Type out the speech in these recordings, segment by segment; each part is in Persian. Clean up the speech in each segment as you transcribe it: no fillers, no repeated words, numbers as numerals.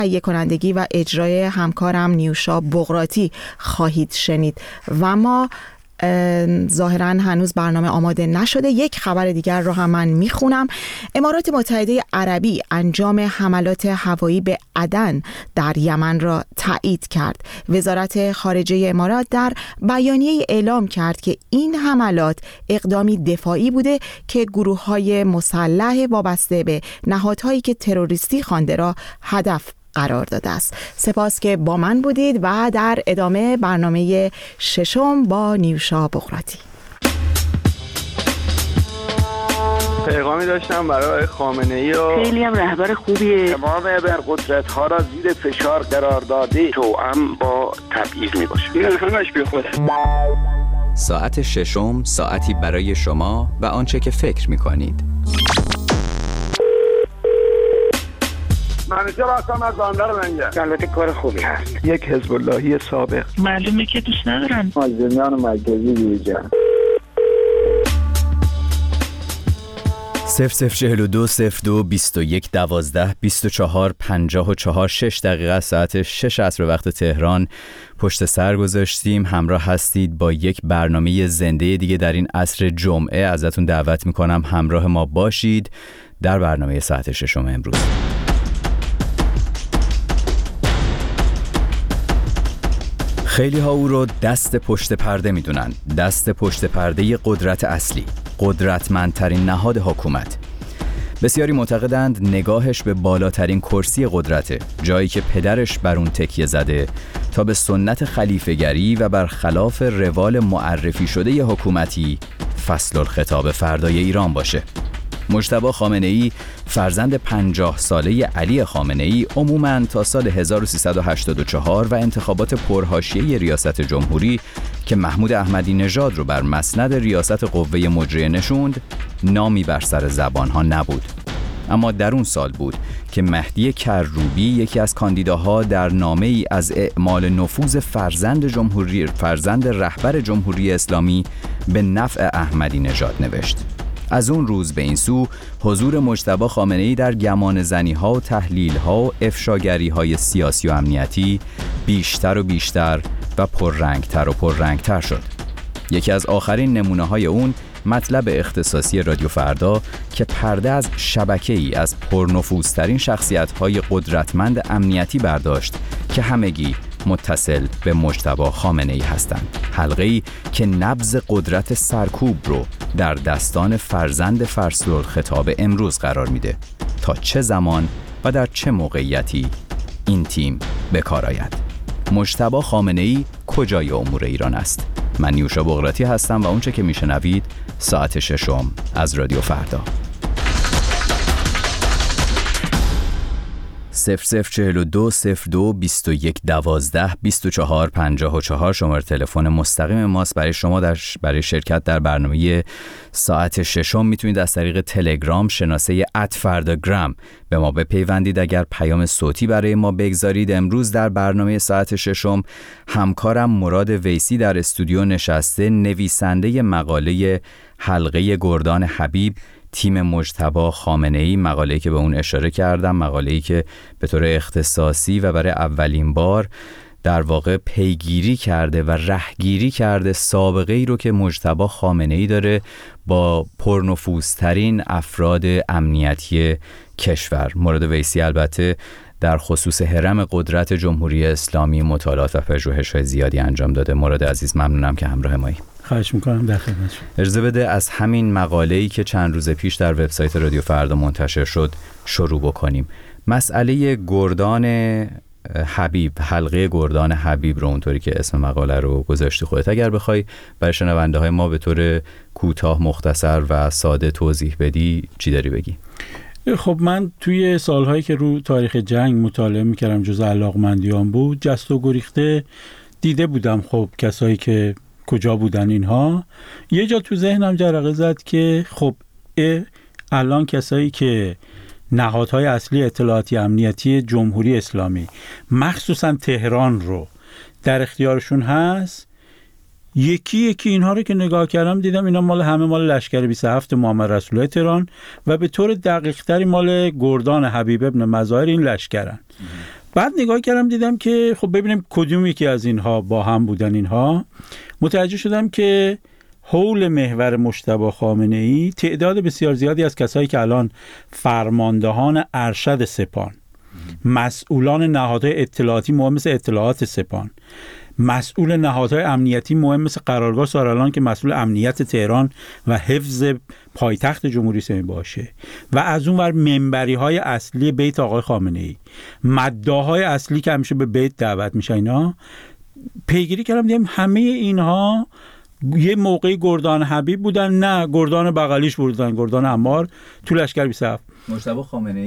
تهیه کنندگی و اجرای همکارم نیوشا بغراتی خواهید شنید و ما ظاهراً هنوز برنامه آماده نشده. یک خبر دیگر رو هم من میخونم. امارات متحده عربی انجام حملات هوایی به عدن در یمن را تایید کرد. وزارت خارجه امارات در بیانیه اعلام کرد که این حملات اقدامی دفاعی بوده که گروه‌های مسلح وابسته به نهادهایی که تروریستی خوانده را هدف قرار داده است. سپاس که با من بودید و در ادامه برنامه ششم با نیوشا بغراتی. پیغامی داشتم برای خامنه‌ای و خیلی هم رهبر خوبیه. تمام ابرقدرت‌ها را زیر فشار قرار داده توأم با تبعیض میباشه. این همش بی خوده. ساعت ششم، ساعتی برای شما و آنچه که فکر می‌کنید. منیجر هستم از بندر لنگه. البته کار خوبی هست. یک حزب اللهی سابق. معلومه که دوست ندارن. مازنیان مرکزی دیجا 0042 02 21 12 24 54 6 دقیقه ساعت 6 عصر وقت تهران پشت سر گذاشتیم. همراه هستید با یک برنامه زنده دیگه در این عصر جمعه. ازتون دعوت میکنم همراه ما باشید در برنامه ساعت ششم امروز. خیلی ها او رو دست پشت پرده میدونن، دست پشت پرده قدرت اصلی، قدرتمندترین نهاد حکومت. بسیاری معتقدند نگاهش به بالاترین کرسی قدرته، جایی که پدرش بر اون تکیه زده تا به سنت خلیفه‌گری و برخلاف روال معرفی شده ی حکومتی فصل الخطاب فردای ایران باشه. مجتبی خامنه‌ای فرزند 50 ساله علی خامنه‌ای عموماً تا سال 1384 و انتخابات پرحاشیه ریاست جمهوری که محمود احمدی نژاد رو بر مسند ریاست قوه مجریه نشوند نامی بر سر زبانها نبود. اما در اون سال بود که مهدی کروبی یکی از کاندیداها در نامه‌ای از اعمال نفوذ فرزند رهبر جمهوری اسلامی به نفع احمدی نژاد نوشت. از اون روز به این سو حضور مجتبی خامنه‌ای در گمانه‌زنی‌ها و تحلیل‌ها و افشاگری‌های سیاسی و امنیتی بیشتر و بیشتر و پررنگتر و پررنگتر شد. یکی از آخرین نمونه‌های اون مطلب اختصاصی رادیو فردا که پرده از شبکه‌ای از پرنفوذترین شخصیت‌های قدرتمند امنیتی برداشت که همگی متصل به مجتبی خامنه‌ای هستند. حلقه‌ای که نبض قدرت سرکوب رو در دستان فرزند فصل الخطاب امروز قرار میده تا چه زمان و در چه موقعیتی این تیم به کار آید. مجتبی خامنه‌ای کجای امور ایران است؟ من نیوشا بغراتی هستم و اونچه که میشنوید ساعت ششم از رادیو فردا. 0042 02 21 12 24 54 شماره تلفن مستقیم ماست برای شما برای شرکت در برنامه ساعت ششم. میتونید از طریق تلگرام شناسه @فرداگرام به ما بپیوندید. اگر پیام صوتی برای ما بگذارید. امروز در برنامه ساعت ششم همکارم مراد ویسی در استودیو نشسته، نویسنده مقاله حلقه گردان حبیب تیم مجتبی خامنه‌ای، مقاله‌ای که به اون اشاره کردم، مقاله‌ای که به طور اختصاصی و برای اولین بار در واقع پیگیری کرده و رهگیری کرده سابقه ای رو که مجتبی خامنه‌ای داره با پرنفوذترین افراد امنیتی کشور. مراد ویسی البته در خصوص هرم قدرت جمهوری اسلامی مطالعات و پژوهش‌های زیادی انجام داده. مراد عزیز ممنونم که همراه مایی. خواهش میکنم، در خدمت شما. اجازه بده از همین مقاله‌ای که چند روز پیش در وبسایت رادیو فردا منتشر شد شروع بکنیم. مسئله گردان حبیب، حلقه گردان حبیب رو اونطوری که اسم مقاله رو گذاشتی خودت اگر بخوای برای شنونده های ما به طور کوتاه، مختصر و ساده توضیح بدی چی داری بگی؟ خب من توی سالهایی که رو تاریخ جنگ مطالعه میکردم، جز علاقمندیام بود، جست و گریخته دیده بودم خب کسایی که کجا بودن اینها. یه جا تو ذهنم جرقه زد که خب الان کسایی که نهادهای اصلی اطلاعاتی امنیتی جمهوری اسلامی مخصوصا تهران رو در اختیارشون هست، یکی یکی اینها رو که نگاه کردم دیدم اینا همه مال لشکر 27 محمد رسول الله تهران و به طور دقیق تری مال گردان حبیب ابن مظاهر این لشکرن. بعد نگاه کردم دیدم که خب ببینیم کدوم یکی از اینها با هم بودن. اینها متوجه شدم که حول محور مجتبی خامنه‌ای تعداد بسیار زیادی از کسایی که الان فرماندهان ارشد سپاه، مسئولان نهادهای اطلاعاتی مهم مثل اطلاعات سپاه، مسئول نهادهای امنیتی مهم مثل قرارگاه سارالان که مسئول امنیت تهران و حفظ پایتخت جمهوری اسلامی باشه، و از اون ور منبری‌های اصلی بیت آقای خامنه‌ای، مداح‌های اصلی که همیشه به بیت دعوت میشه، اینا پیگیری کردم دیدم همه اینها یه موقعی گردان حبیب بودن، نه گردان بغلیش بودن، گردان عمار تو لشکر 27. مجتبی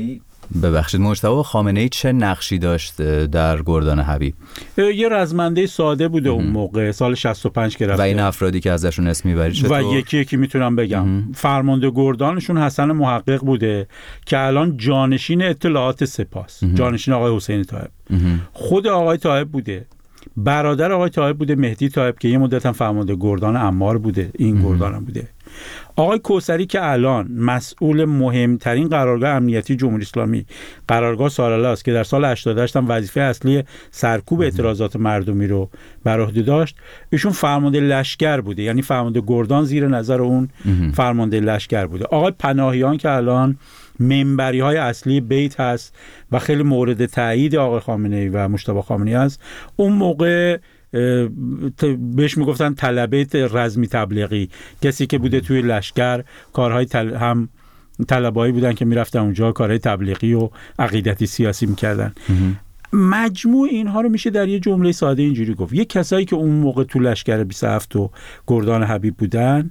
خامنه‌ای چه نقشی داشت در گردان حبیب؟ یه رزمنده ساده بوده اون موقع، سال 65 که رفته. و این افرادی که ازشون اسم میبری چطور؟ و یکی یکی میتونم بگم. فرمانده گردانشون حسن محقق بوده که الان جانشین اطلاعات سپاس، جانشین آقای حسین طایب. خود آقای طایب بوده، برادر آقای طایب بوده مهدی طایب که یه مدت هم فرمانده گردان عمار بوده، این گردان هم بوده. آقای کوثری که الان مسئول مهمترین قرارگاه امنیتی جمهوری اسلامی، قرارگاه سارالله است که در سال 88 هم وظیفه اصلی سرکوب اعتراضات مردمی رو بر عهده داشت، ایشون فرمانده لشکر بوده، یعنی فرمانده گردان زیر نظر اون فرمانده لشکر بوده. آقای پناهیان که الان منبری‌های اصلی بیت هست و خیلی مورد تایید آقای خامنه‌ای و مجتبی خامنه‌ای است، اون موقع بهش میگفتن طلبه رزمی تبلیغی، کسی که بوده توی لشکر کارهای هم طلبایی بودن که میرفتن اونجا کارهای تبلیغی و عقیدتی سیاسی میکردن. مجموع اینها رو میشه در یه جمله ساده اینجوری گفت: یک کسایی که اون موقع تو لشکر 27 و گردان حبیب بودن،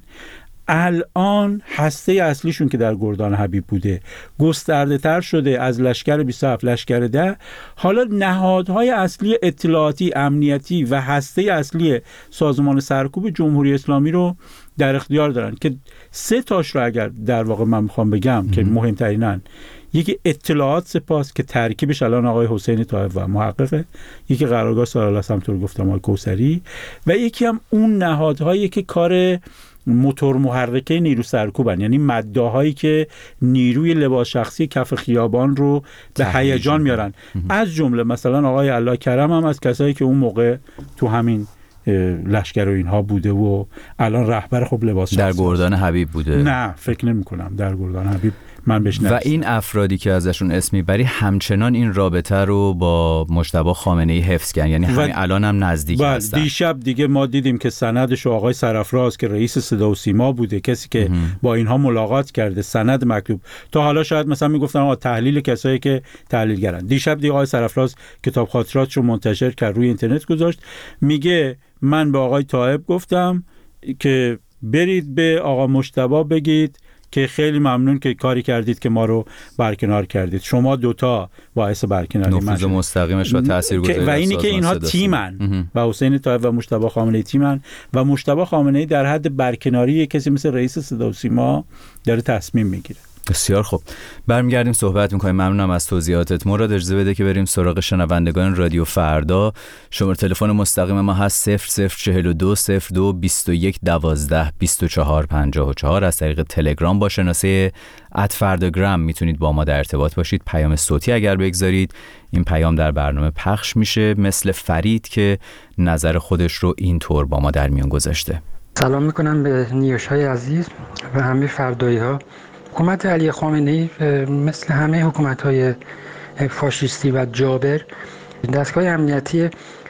الان هسته اصلیشون که در گردان حبیب بوده گسترده تر شده از لشکر 27 لشکر 10، حالا نهادهای اصلی اطلاعاتی امنیتی و هسته اصلی سازمان سرکوب جمهوری اسلامی رو در اختیار دارن که 3 تاش رو اگر در واقع من میخوام بگم که مهمترینن، یکی اطلاعات سپاس که ترکیبش الان آقای حسین طایب و محققه، یکی قرارگاه سارالله همونطور گفتم آقای کوثری، و یکی هم اون نهادهایی که کار موتور محرکه نیرو سرکوبن، یعنی مداهایی که نیروی لباس شخصی کف خیابان رو به هیجان میارن. از جمله مثلا آقای الله کرم هم از کسایی که اون موقع تو همین لشکر و اینها بوده و الان رهبر خب لباس شخصی. در گردان حبیب بوده؟ نه فکر نمی کنم در گردان حبیب من بهش نرسیدم. و این افرادی که ازشون اسم میبری همچنان این رابطه رو با مجتبی خامنه‌ای حفظ کردن، یعنی همین الان هم نزدیک هستن. دیشب دیگه ما دیدیم که سندش آقای سرافراز که رئیس صدا و سیما بوده، کسی که با اینها ملاقات کرده، سند مکتوب. تا حالا شاید مثلا میگفتن تحلیل کسایی که تحلیلگرن. دیشب دیگه آقای سرافراز کتاب خاطراتش رو منتشر کرد، روی اینترنت گذاشت، میگه من به آقای طایب گفتم که برید به آقا مجتبی بگید که خیلی ممنون که کاری کردید که ما رو برکنار کردید، شما دوتا باعث برکناری من نفوذ مستقیمش و تاثیرگذاری و اینی که اینها تیمن و حسین طایب و مجتبی خامنه‌ای تیمن و مجتبی خامنه‌ای در حد برکناری کسی مثل رئیس صدا و سیما داره تصمیم میگیره. بسیار خوب، برمیگردیم صحبت میکنیم. ممنونم از توضیحاتت. مراد اجازه بده که بریم سراغ شنوندگان رادیو فردا. شماره تلفن مستقیم ما هست 0042 02 21 12 24 54. از طریق تلگرام با شناسه @فرداگرام میتونید با ما در ارتباط باشید. پیام صوتی اگر بگذارید این پیام در برنامه پخش میشه، مثل فرید که نظر خودش رو اینطور با ما در میان گذاشته. سلام میکنم به نیوش‌های عزیز و همه فردایی‌ها. حکومت علی خامنه‌ای مثل همه حکومت‌های فاشیستی و جابر دستگاه امنیتی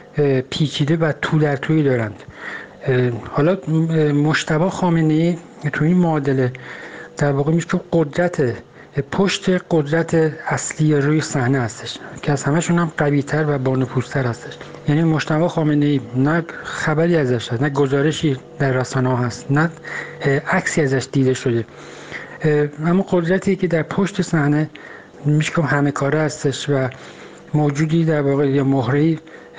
پیچیده و تو در تویی دارند. حالا مجتبی خامنه‌ای تو این معادله در واقع میشه که پشت قدرت اصلی روی صحنه هستش که از همشون هم قوی‌تر و بانفوذتر هستش. یعنی مجتبی خامنه‌ای نه خبری ازش هست، نه گزارشی در رسانه‌ها هست، نه عکسی ازش دیده شده، اما قدرتی که در پشت صحنه میشه که همه کاره هستش و موجودی در واقع یا مهره‌ای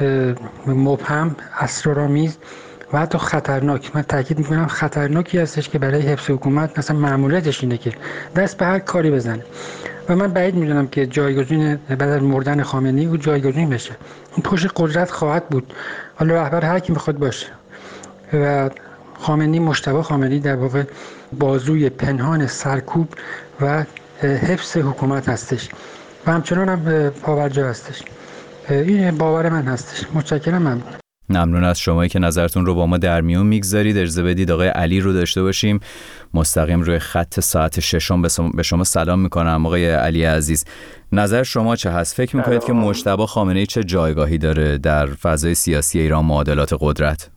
مبهم، اسرارآمیز و حتی خطرناک، من تاکید میکنم خطرناکی هستش که برای حفظ حکومت مثلا مأموریتش اینه که دست به هر کاری بزنه و من بعید میدونم که جایگزین بعد از مردن خامنه‌ای او جایگزین بشه. اون پشت قدرت خواهد بود، حالا رهبر هر کی میخواد باشه و خامنه‌ای، مجتبی خامنه‌ای در واقع بازوی پنهان سرکوب و حفظ حکومت هستش و همچنان هم پاورجا هستش. این باور من هستش. متشکرم. ممنون از شمایی که نظرتون رو با ما در میون میگذارید. اجازه بدید آقای علی رو داشته باشیم مستقیم روی خط ساعت 6. به شما سلام میکنم آقای علی عزیز. نظر شما چه هست؟ فکر میکنید که مجتبی خامنه‌ای چه جایگاهی داره در فضای سیاسی ایران، معادلات قدرت؟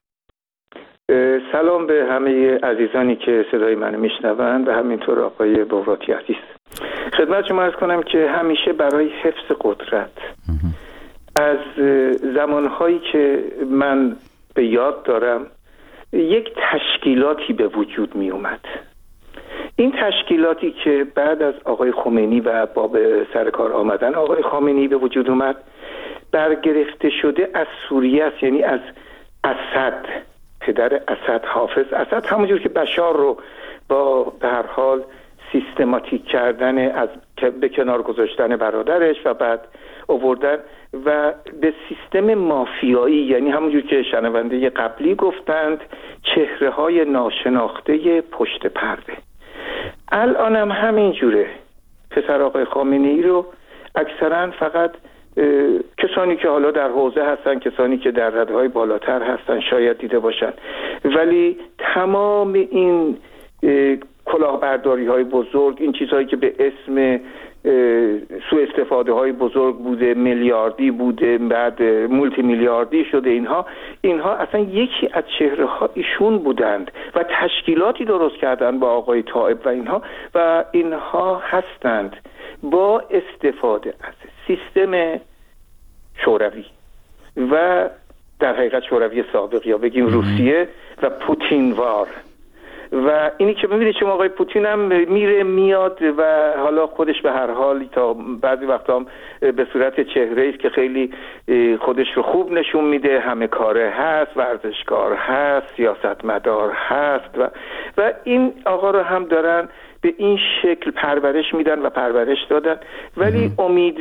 سلام به همه عزیزانی که صدای منو میشنوند و همینطور آقای بغراتی عزیز. خدمت شما عرض کنم که همیشه برای حفظ قدرت از زمانهایی که من به یاد دارم یک تشکیلاتی به وجود می اومد. این تشکیلاتی که بعد از آقای خمینی و با به سر کار آمدن آقای خامنه‌ای به وجود اومد برگرفته شده از سوریه است، یعنی از اسد، پدر اسد، حافظ اسد، همونجور که بشار رو با به هر حال سیستماتیک کردن از به کنار گذاشتن برادرش و بعد آوردن و به سیستم مافیایی، یعنی همونجور که شنونده قبلی گفتند چهره های ناشناخته پشت پرده. الانم همین جوره. پسر آقای خامنه‌ای رو اکثرا فقط کسانی که حالا در حوزه هستن، کسانی که در رده‌های بالاتر هستن شاید دیده باشن، ولی تمام این کلاهبرداری های بزرگ، این چیزهایی که به اسم سوء استفاده های بزرگ بوده، میلیاردی بوده، بعد مولتی میلیاردی شده، اینها اصلا یکی از چهره ها ایشون بودند و تشکیلاتی درست کردن با آقای طائب و اینها هستند با استفاده از سیستم شوروی و در حقیقت شوروی سابق یا بگیم روسیه و پوتینوار. و اینی که می‌بینید چون آقای پوتین هم میره میاد و حالا خودش به هر حال تا بعضی وقتا هم به صورت چهره‌ای است که خیلی خودش رو خوب نشون میده، همه کاره هست، ورزشکار هست، سیاستمدار هست و این آقا رو هم دارن به این شکل پرورش میدن و پرورش دادن. ولی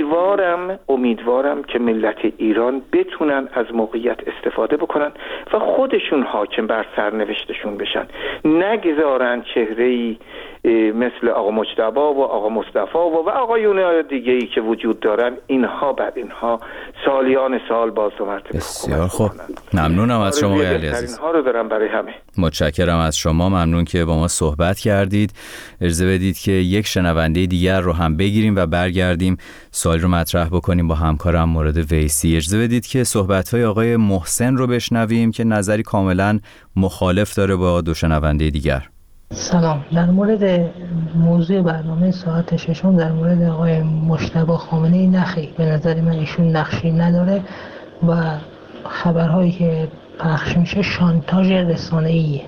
امیدوارم که ملت ایران بتونن از موقعیت استفاده بکنن و خودشون حاکم بر سرنوشتشون بشن، نگذارن چهره‌ای مثل آقا مجتبی و آقا مصطفی و آقایون دیگه‌ای که وجود دارن اینها بعد اینها سالیان سال باز و مرتبه. بسیار خوب، ممنونم از شما علی عزیز. اینها رو دارم برای همه. متشکرم از شما، ممنون که با ما صحبت کردید. اجازه بدید که یک شنونده دیگر رو هم بگیریم و برگردیم سوال رو مطرح بکنیم با همکارم مراد ویسی. اجازه بدید که صحبت‌های آقای محسن رو بشنویم که نظری کاملا مخالف داره با دو شنونده دیگر. سلام. در مورد موضوع برنامه ساعت 6 در مورد آقای مجتبی خامنه‌ای نخیر، به نظر من ایشون نقشی نداره و خبرهایی که پخش میشه شانتاژ رسانه‌ایه.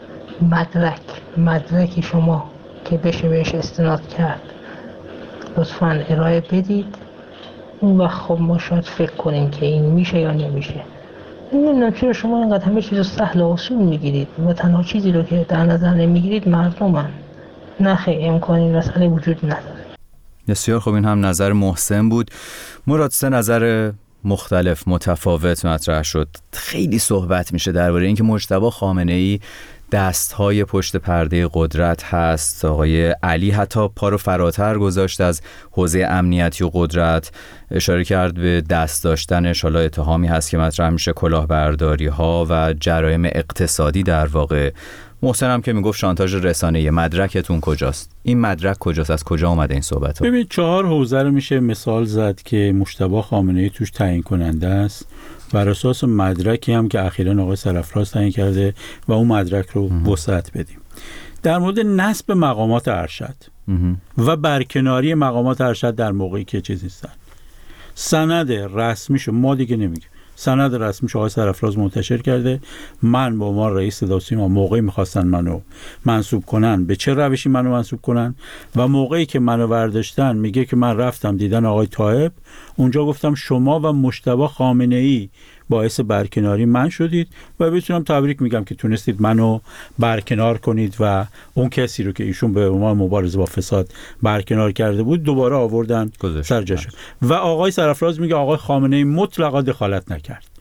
مدرکی شما که بشه بهش استناد کرد لطفاً ارائه بدید، اون وقت خب ما شاید فکر کنیم که این میشه یا نمیشه. نمیدونم چرا شما اینقدر همه چیز رو سهل و آسون میگیرید و تنها چیزی رو که در نظر نمیگیرید مردمن. نه خیلی امکان این مسئله وجود نداره. بسیار خب، این هم نظر محسن بود. مراد، سه نظر مختلف متفاوت مطرح شد. خیلی صحبت میشه درباره اینکه مجتبی خامنه‌ای دستهای پشت پرده قدرت هست. آقای علی حتی پا رو فراتر گذاشت از حوزه امنیتی و قدرت، اشاره کرد به دست داشتنش. حالا اتهامی هست که مطرح میشه کلاهبرداری ها و جرایم اقتصادی در واقع. محسن هم که میگفت شانتاژ رسانه‌ای. مدرکتون کجاست؟ این مدرک کجاست؟ از کجا اومده این صحبت ها؟ ببین 4 حوزه رو میشه مثال زد که مجتبی خامنه‌ای توش تعیین کننده است، بر اساس مدرکی هم که اخیراً آقای سرفراز تعیین کرده و اون مدرک رو وسعت بدیم. در مورد نصب مقامات ارشد و برکناری مقامات ارشد در موقعی که چیز نیستن، سند رسمیشو ما دیگه نمیگیم، سند رسمیشو آقای سرفراز منتشر کرده. من با عنوان رئیس صدا و سیما موقعی میخواستن منو منصوب کنن، به چه روشی منو منصوب کنن، و موقعی که منو برداشتن میگه که من رفتم دیدن آقای طائب، اونجا گفتم شما و مجتبی خامنه‌ای باعث برکناری من شدید و بهتونم تبریک میگم که تونستید منو برکنار کنید و اون کسی رو که ایشون به عنوان مبارزه با فساد برکنار کرده بود دوباره آوردن سر جاش. و آقای سرفراز میگه آقای خامنه‌ای مطلقا دخالت نکرد.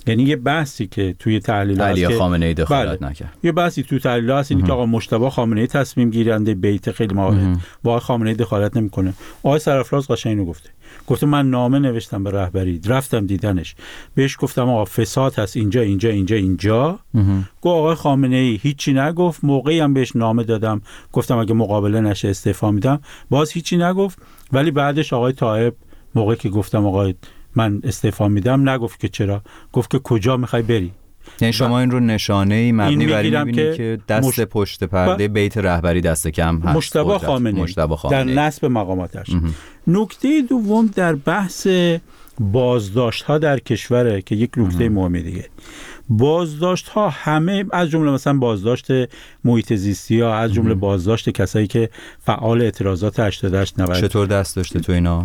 یعنی یه بحثی که توی تحلیل علی خامنه‌ای دخالت نکرد. یه بحثی توی تحلیل هست اینه که آقا مجتبی خامنه‌ای تصمیم گیرنده بیت خیلی موارد با خامنه‌ای دخالت نمیکنه. آقای سرافراز قشنگ اینو گفته من نامه نوشتم به رهبری، رفتم دیدنش، بهش گفتم آقا فساد هست اینجا. گفت آقای خامنه‌ای هیچی نگفت. موقعی هم بهش نامه دادم گفتم اگه مقابله نشه استعفا میدم، باز هیچی نگفت. ولی بعدش آقای طایب موقعی که گفتم آقای من استعفا میدم نگفت که چرا، گفت که کجا میخوای بری. یعنی شما این رو نشانه‌ای مبنی بر این می‌بینید که دست پشت پرده بیت رهبری دست کم هست. مجتبی خامنه‌ای در نصب مقاماتش. نکته دوم در بحث بازداشت‌ها در کشوره که یک نکته مهمه دیگه. بازداشت‌ها همه از جمله مثلا بازداشت محیط زیستی‌ها، از جمله بازداشت کسایی که فعال اعتراضات 88 90 چطور دست داشته تو اینا؟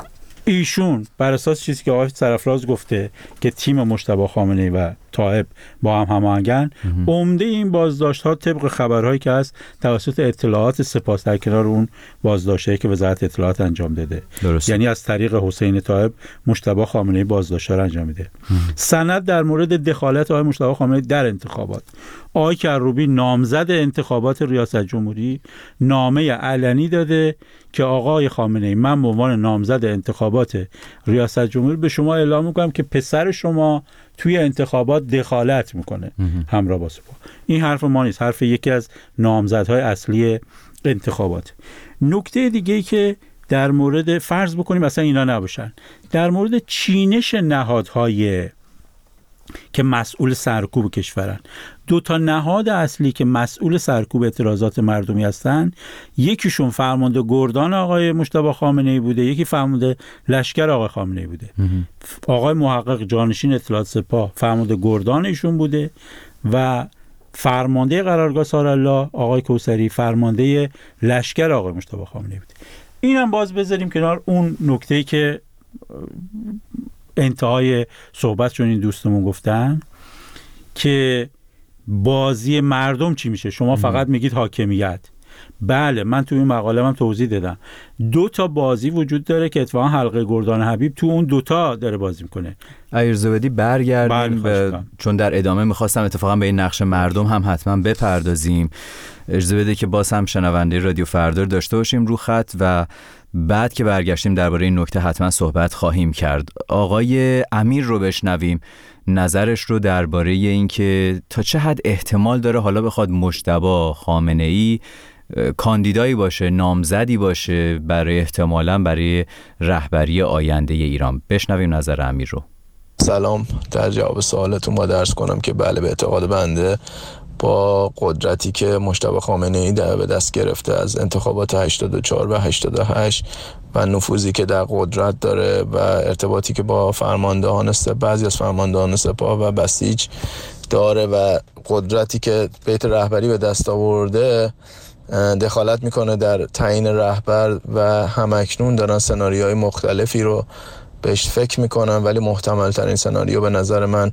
ایشون بر اساس چیزی که آقای سرافراز گفته که تیم مجتبی خامنه‌ای و طایب با هم هماهنگن، عمده این بازداشت‌ها طبق خبرهایی که هست توسط اطلاعات سپاه در کنار اون بازداشتایی که وزارت اطلاعات انجام داده. درست. یعنی از طریق حسین طایب مجتبی خامنه‌ای بازداشت‌ها رو انجام میده. سند در مورد دخالت آقای مجتبی خامنه‌ای در انتخابات. آقای کروبی نامزد انتخابات ریاست جمهوری نامه علنی داده که آقای خامنه‌ای من به عنوان نامزد انتخابات ریاست جمهوری به شما اعلام می‌کنم که پسر شما توی انتخابات دخالت میکنه همراه با سپاه. این حرف ما نیست، حرف یکی از نامزدهای اصلی انتخابات. نکته دیگه‌ای که در مورد فرض بکنیم مثلا اینا نباشن، در مورد چینش نهادهای که مسئول سرکوب کشورن، دو تا نهاد اصلی که مسئول سرکوب اعتراضات مردمی هستن، یکیشون فرمانده گردان آقای مجتبی خامنه‌ای بوده، یکی فرمانده لشکر آقای خامنه‌ای بوده. آقای محقق جانشین اطلاعات سپاه فرمانده گردان ایشون بوده و فرمانده قرارگاه سارالله آقای کوثری فرمانده لشکر آقای مجتبی خامنه‌ای بوده. اینم باز بذاریم کنار اون نکته‌ای که انتهای صحبت چون این دوستمون گفتن که بازی مردم چی میشه. شما فقط میگید حاکمیت. بله من تو این مقاله هم توضیح دادم 2 تا بازی وجود داره که اتفاقا حلقه گردان حبیب تو اون 2 تا داره بازی میکنه. ایرزبدی برگردیم چون در ادامه میخواستم اتفاقا به این نقش مردم هم حتما بپردازیم. اجازه بده که باز هم شنونده رادیو فردا داشته باشیم رو خط و بعد که برگشتیم درباره این نکته حتما صحبت خواهیم کرد. آقای امیر رو بشنویم نظرش رو درباره این که تا چه حد احتمال داره حالا بخواد مجتبی خامنه‌ای کاندیدایی باشه، نامزدی باشه برای احتمالاً برای رهبری آینده ایران. بشنویم نظر امیر رو. سلام، در جواب سوالتون با درس کنم که بله به اعتقاد بنده با قدرتی که مجتبی خامنه‌ای به دست گرفته از انتخابات 84 و 88 و نفوذی که در قدرت داره و ارتباطی که با بعضی از فرماندهان سپاه و بسیج داره و قدرتی که بیت رهبری به دست آورده دخالت میکنه در تعیین رهبر و همکنون دارن سناریوهای مختلفی رو بهش فکر میکنم، ولی محتمل ترین سناریو به نظر من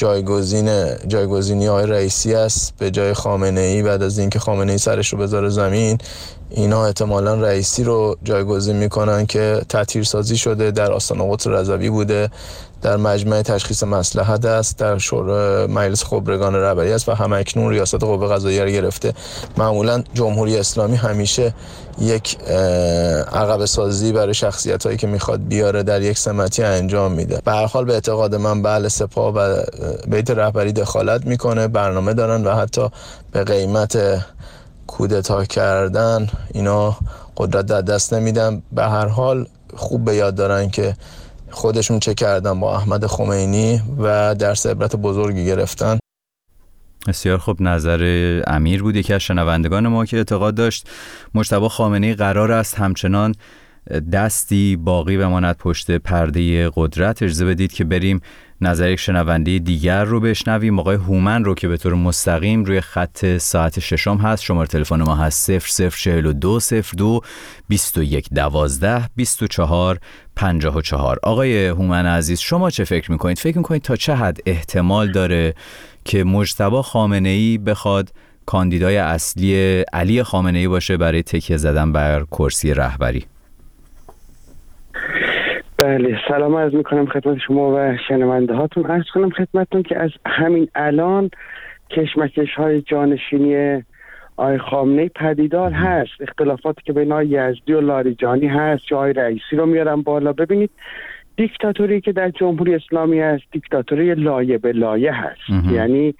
جایگزینی آقای رئیسی است به جای خامنه‌ای. بعد از اینکه خامنه‌ای سرش رو بذاره زمین، اینا احتمالاً رئیسی رو جایگزین میکنن که تطهیرسازی شده، در آستانه قدس رضوی بوده، در مجمع تشخیص مصلحت است، در شورای مجلس خبرگان رهبری است و همکنون ریاست قوه قضاییه رو گرفته. معمولاً جمهوری اسلامی همیشه یک عقب سازی برای شخصیتایی که میخواد بیاره در یک سمتی انجام میده. به هر حال به اعتقاد من بله سپاه و بیت رهبری دخالت میکنه، برنامه دارن و حتی به قیمت کودتا کردن اینا قدرت در دست نمیدن. به هر حال خوب به یاد دارن که خودشون چه کردن با احمد خمینی و درس عبرت بزرگی گرفتن. بسیار خوب نظر امیر بود، یکی از شنوندگان ما که اعتقاد داشت مجتبی خامنه‌ای قرار است همچنان دستی باقی بماند پشت پرده قدرت. اجازه بدید که بریم نظر یک شنونده دیگر رو بشنویم. آقای هومن رو که به طور مستقیم روی خط ساعت 6 هست. شماره تلفن ما هست 0042 02 21 12 24 54. آقای هومن عزیز شما چه فکر میکنید؟ فکر میکنید تا چه حد احتمال داره که مجتبی خامنه‌ای بخواد کاندیدای اصلی علی خامنه‌ای باشه برای تکیه زدن بر کرسی رهبری؟ بله، سلام عرض میکنم خدمت شما و شنونده هاتون. عرض کنم خدمتتون که از همین الان کشمکش های جانشینی آقای خامنه‌ای پدیدار هست. اختلافاتی که بین آقای یزدی و لاریجانی هست یا آقای رئیسی رو میارم بالا. ببینید دیکتاتوری که در جمهوری اسلامی هست دیکتاتوری لایه به لایه هست. یعنی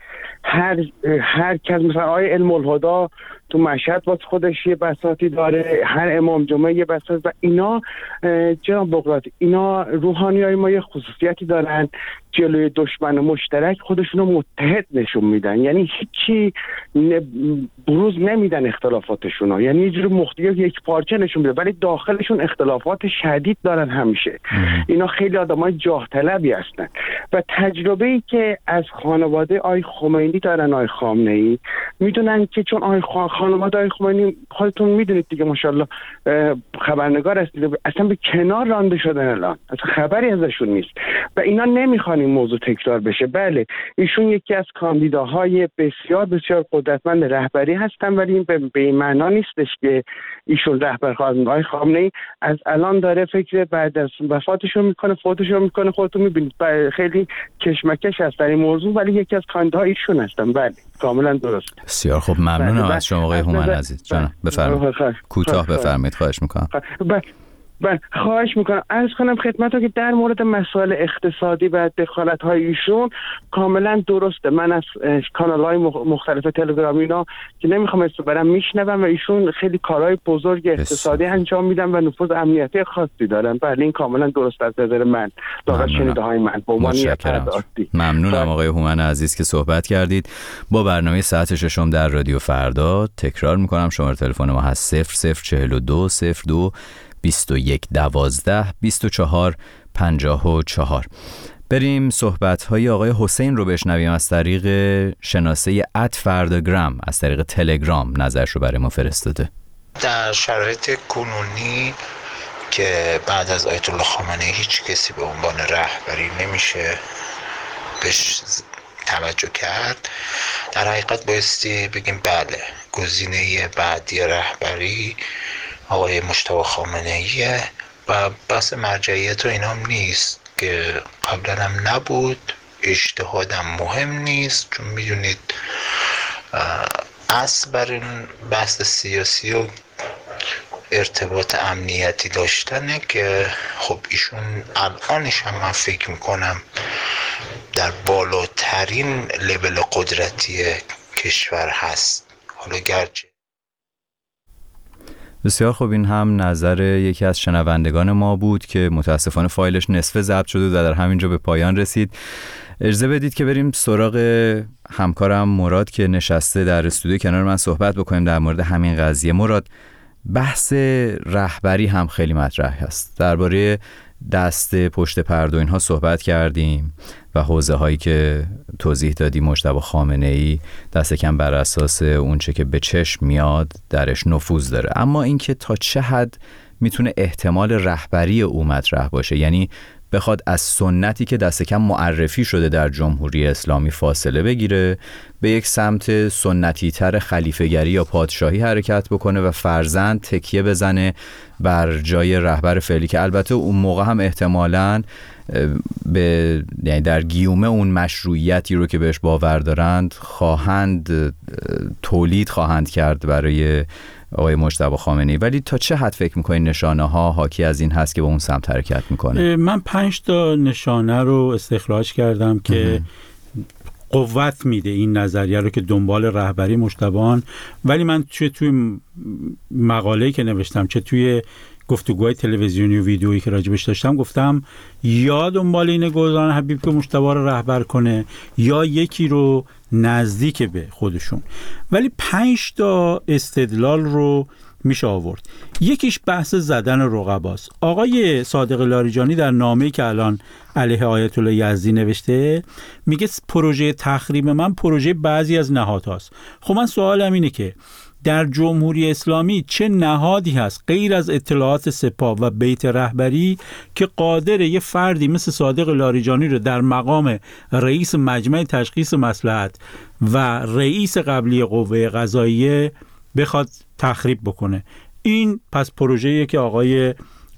هر کس، مثلا آقای علم الهدا تو مشهد واسه خودش یه بساطی داره، هر امام جمعه یه بساط، و اینا جناب بغراتی، اینا روحانیای ما یه خصوصیتی دارن، جلوی دشمن مشترک خودشونو متحد نشون میدن. یعنی هیچی بروز نمیدن اختلافاتشونو، یعنی یه جور یک پارچه نشون میدن، ولی داخلشون اختلافات شدید دارن همیشه. اینا خیلی آدمای جاه طلبی هستن و تجربه‌ای که از خانواده آقای خمینی دارن، آقای خامنه‌ای، میدونن که چون خانواده آقای خمینی خودتون میدونید دیگه، ماشاءالله خبرنگار هستید، اصلا به کنار رانده شدن، الان اصلا خبری ازشون نیست و اینا نمیخوان این موضوع تکرار بشه. بله، ایشون یکی از کاندیداهای بسیار بسیار قدرتمند رهبری هستن، ولی این به این معنا نیستش که ایشون رهبر خواهد. آقای خامنه‌ای از الان داره فکر بعد از وفاتشون میکنه، فوتشون میکنه. خودتون میبینید خیلی کشمکش هست در این موضوع، ولی یکی از کاندیداها ایشون هستن. بله، کاملا درست. بسیار خب، ممنونم از شما آقای هومن عزیز. جانم بفرمایید، کوتاه بفرمایید، خواهش میکنم. بله، خواهش میکنم. عرض کنم خدمتتون که در مورد مسائل اقتصادی و دخالت‌های ایشون کاملا درسته. من از کانال‌های مختلف تلگرامی اینا که نمیخوام اسم برم میشنوم و ایشون خیلی کارهای بزرگ اقتصادی انجام میدن و نفوذ امنیتی خاصی دارن. بله، این کاملا درست از نظر من، واقعا شنیده‌های من به عنوان ممنونم آقای هومن عزیز که صحبت کردید. با برنامه ساعت ششم در رادیو فردا تکرار میکنم شماره تلفن ما هست 0042 02 21 12 24 54. بریم صحبت‌های آقای حسین رو بشنویم از طریق شناسه @فرداگرام، از طریق تلگرام نظرش رو برای ما فرستاده. در شرایط کنونی که بعد از آیت الله خامنه‌ای هیچ کسی به عنوان رهبری نمیشه بهش توجه کرد، در حقیقت بایستی بگیم بله، گزینه بعدی رهبری آقای مجتبی خامنه‌ایه و بحث مرجعیت و اینام نیست که قبلا هم نبود. اجتهادم مهم نیست، چون میدونید اصل بر این بحث سیاسی و ارتباط امنیتی داشتنه که خب ایشون الانش هم من فکر میکنم در بالاترین لول قدرتی کشور هست. حالا گرچه بسیار خوب، این هم نظر یکی از شنوندگان ما بود که متاسفانه فایلش نصف ضبط شده و در همینجا به پایان رسید. اجازه بدید که بریم سراغ همکارم مراد که نشسته در استودیو کنار من صحبت بکنیم در مورد همین قضیه. مراد، بحث رهبری هم خیلی مطرح هست. درباره دست پشت پرده اینها صحبت کردیم و حوزه هایی که توضیح دادی مجتبی خامنه‌ای دست کم بر اساس اونچه که به چشم میاد درش نفوذ داره، اما اینکه تا چه حد میتونه احتمال رهبری او مطرح باشه، یعنی بخواد از سنتی که دست کم معرفی شده در جمهوری اسلامی فاصله بگیره، به یک سمت سنتی تر خلیفه‌گری یا پادشاهی حرکت بکنه و فرزند تکیه بزنه بر جای رهبر فعلی که البته اون موقع هم احتمالاً یعنی در گیومه اون مشروعیتی رو که بهش باور دارند تولید خواهند کرد برای آقای مجتبی خامنه‌ای. ولی تا چه حد فکر می‌کنید نشانه ها حاکی از این هست که به اون سمت حرکت میکنه؟ من 5 تا نشانه رو استخراج کردم که قوت میده این نظریه رو که دنبال رهبری مجتبیان. ولی من چه توی مقاله‌ای که نوشتم، چه توی گفتگوهای تلویزیونی و ویدیویی که راجبش داشتم، گفتم یا دنبال اینه گلزار حبیب که مجتبی رو رهبر کنه یا یکی رو نزدیک به خودشون. ولی 5 تا استدلال رو میشه آورد. یکیش بحث زدن رقباست. آقای صادق لاریجانی در نامه‌ای که الان علیه آیت الله یزدی نوشته میگه پروژه تخریب من پروژه بعضی از نهادهاست. خب من سوالم اینه که در جمهوری اسلامی چه نهادی هست غیر از اطلاعات سپاه و بیت رهبری که قادر یه فردی مثل صادق لاریجانی رو در مقام رئیس مجمع تشخیص مصلحت و رئیس قبلی قوه قضاییه بخواد تخریب بکنه؟ این پس پروژه‌ایه که آقای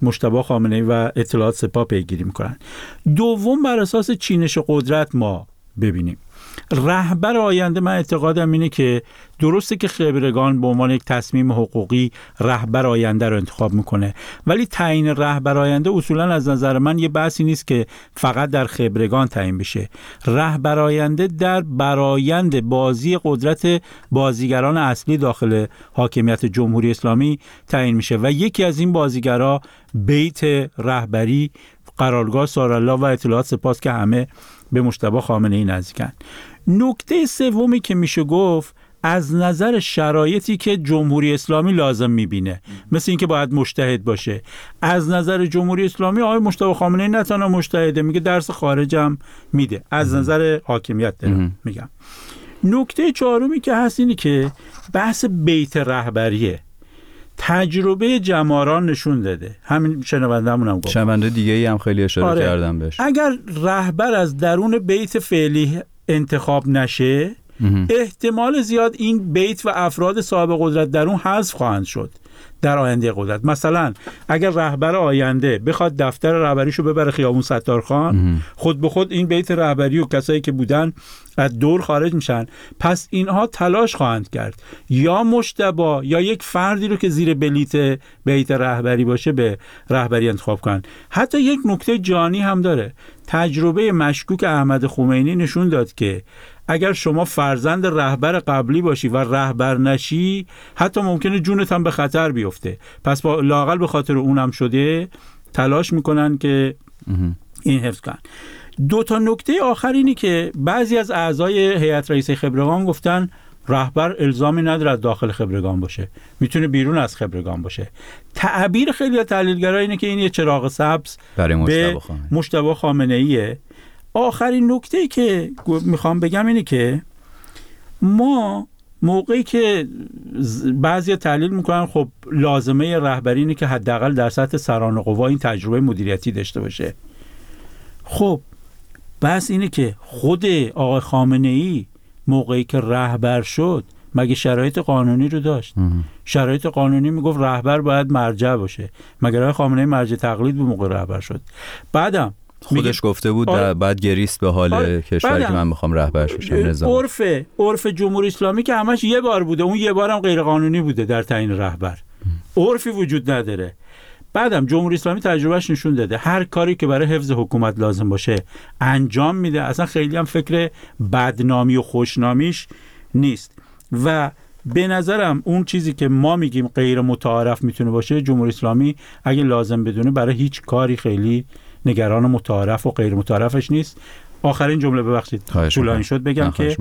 مجتبی خامنه‌ای و اطلاعات سپاه پیگیری میکنن. دوم، بر اساس چینش قدرت ما ببینیم رهبر آینده. من اعتقادم اینه که درسته که خبرگان به عنوان یک تصمیم حقوقی رهبر آینده رو انتخاب میکنه، ولی تعیین رهبر آینده اصولا از نظر من یه بحثی نیست که فقط در خبرگان تعیین بشه. رهبر آینده در برآیند بازی قدرت بازیگران اصلی داخل حاکمیت جمهوری اسلامی تعیین میشه و یکی از این بازیگرا بیت رهبری، قرارگاه سارالله و اطلاعات سپاه که همه به مجتبی خامنه‌ای نزدیکن. نکته سومی که میشه گفت از نظر شرایطی که جمهوری اسلامی لازم میبینه، مثل اینکه باید مجتهد باشه. از نظر جمهوری اسلامی آقای مجتبی خامنه‌ای نه تنها مجتهده، میگه درس خارجم میده. از نظر حاکمیت میگم. نکته چهارمی که هست اینه که بحث بیت رهبریه. تجربه جماران نشون داده، همین شنونده‌مون هم گفت، شنونده دیگه‌ای هم خیلی اشاره کردن بهش، اگر رهبر از درون بیت فعلی انتخاب نشه احتمال زیاد این بیت و افراد صاحب قدرت در اون حذف خواهند شد در آینده قدرت. مثلا اگر رهبر آینده بخواد دفتر رهبریشو ببره خیابون ستارخان، خود به خود این بیت رهبری و کسایی که بودن از دور خارج میشن. پس اینها تلاش خواهند کرد یا مجتبی یا یک فردی رو که زیر بلیت بیت رهبری باشه به رهبری انتخاب کنن. حتی یک نکته جانی هم داره. تجربه مشکوک احمد خمینی نشون داد که اگر شما فرزند رهبر قبلی باشی و رهبر نشی، حتی ممکنه جونت هم به خطر بیفته. پس با لااقل به خاطر اونم شده تلاش میکنن که این حفظ کنن. دو تا نکته آخر اینی که بعضی از اعضای هیئت رئیسه خبرگان گفتن رهبر الزامی نداره از داخل خبرگان باشه، میتونه بیرون از خبرگان باشه. تعبیر خیلی تحلیلگرا اینه که این یه چراغ سبز برای مجتبی خامنه‌ایه. آخرین نکته‌ای که میخوام بگم اینه که ما موقعی که بعضی تحلیل میکنن خب لازمه رهبری اینه که حداقل در سطح سران قوا این تجربه مدیریتی داشته باشه. خب بس اینه که خود آقای خامنه‌ای موقعی که رهبر شد مگه شرایط قانونی رو داشت؟ شرایط قانونی میگفت رهبر باید مرجع باشه. مگه آقای خامنه‌ای مرجع تقلید به موقع رهبر شد؟ بعدم خودش گفته بود بعد گریست به حال کشوری که من میخوام رهبرش بشم. نظام عرف جمهوری اسلامی که همش یه بار بوده، اون یه بارم غیر قانونی بوده در تعیین رهبر. عرفی وجود نداره. بعدم جمهوری اسلامی تجربهش نشون داده هر کاری که برای حفظ حکومت لازم باشه انجام میده. اصلا خیلی هم فکر بدنامی و خوشنامیش نیست. و به نظرم اون چیزی که ما میگیم غیر متعارف میتونه باشه، جمهوری اسلامی اگه لازم بدونه برای هیچ کاری خیلی نگران متعارف و غیر متعارفش نیست. آخرین جمله ببخشید طولانی شد بگم که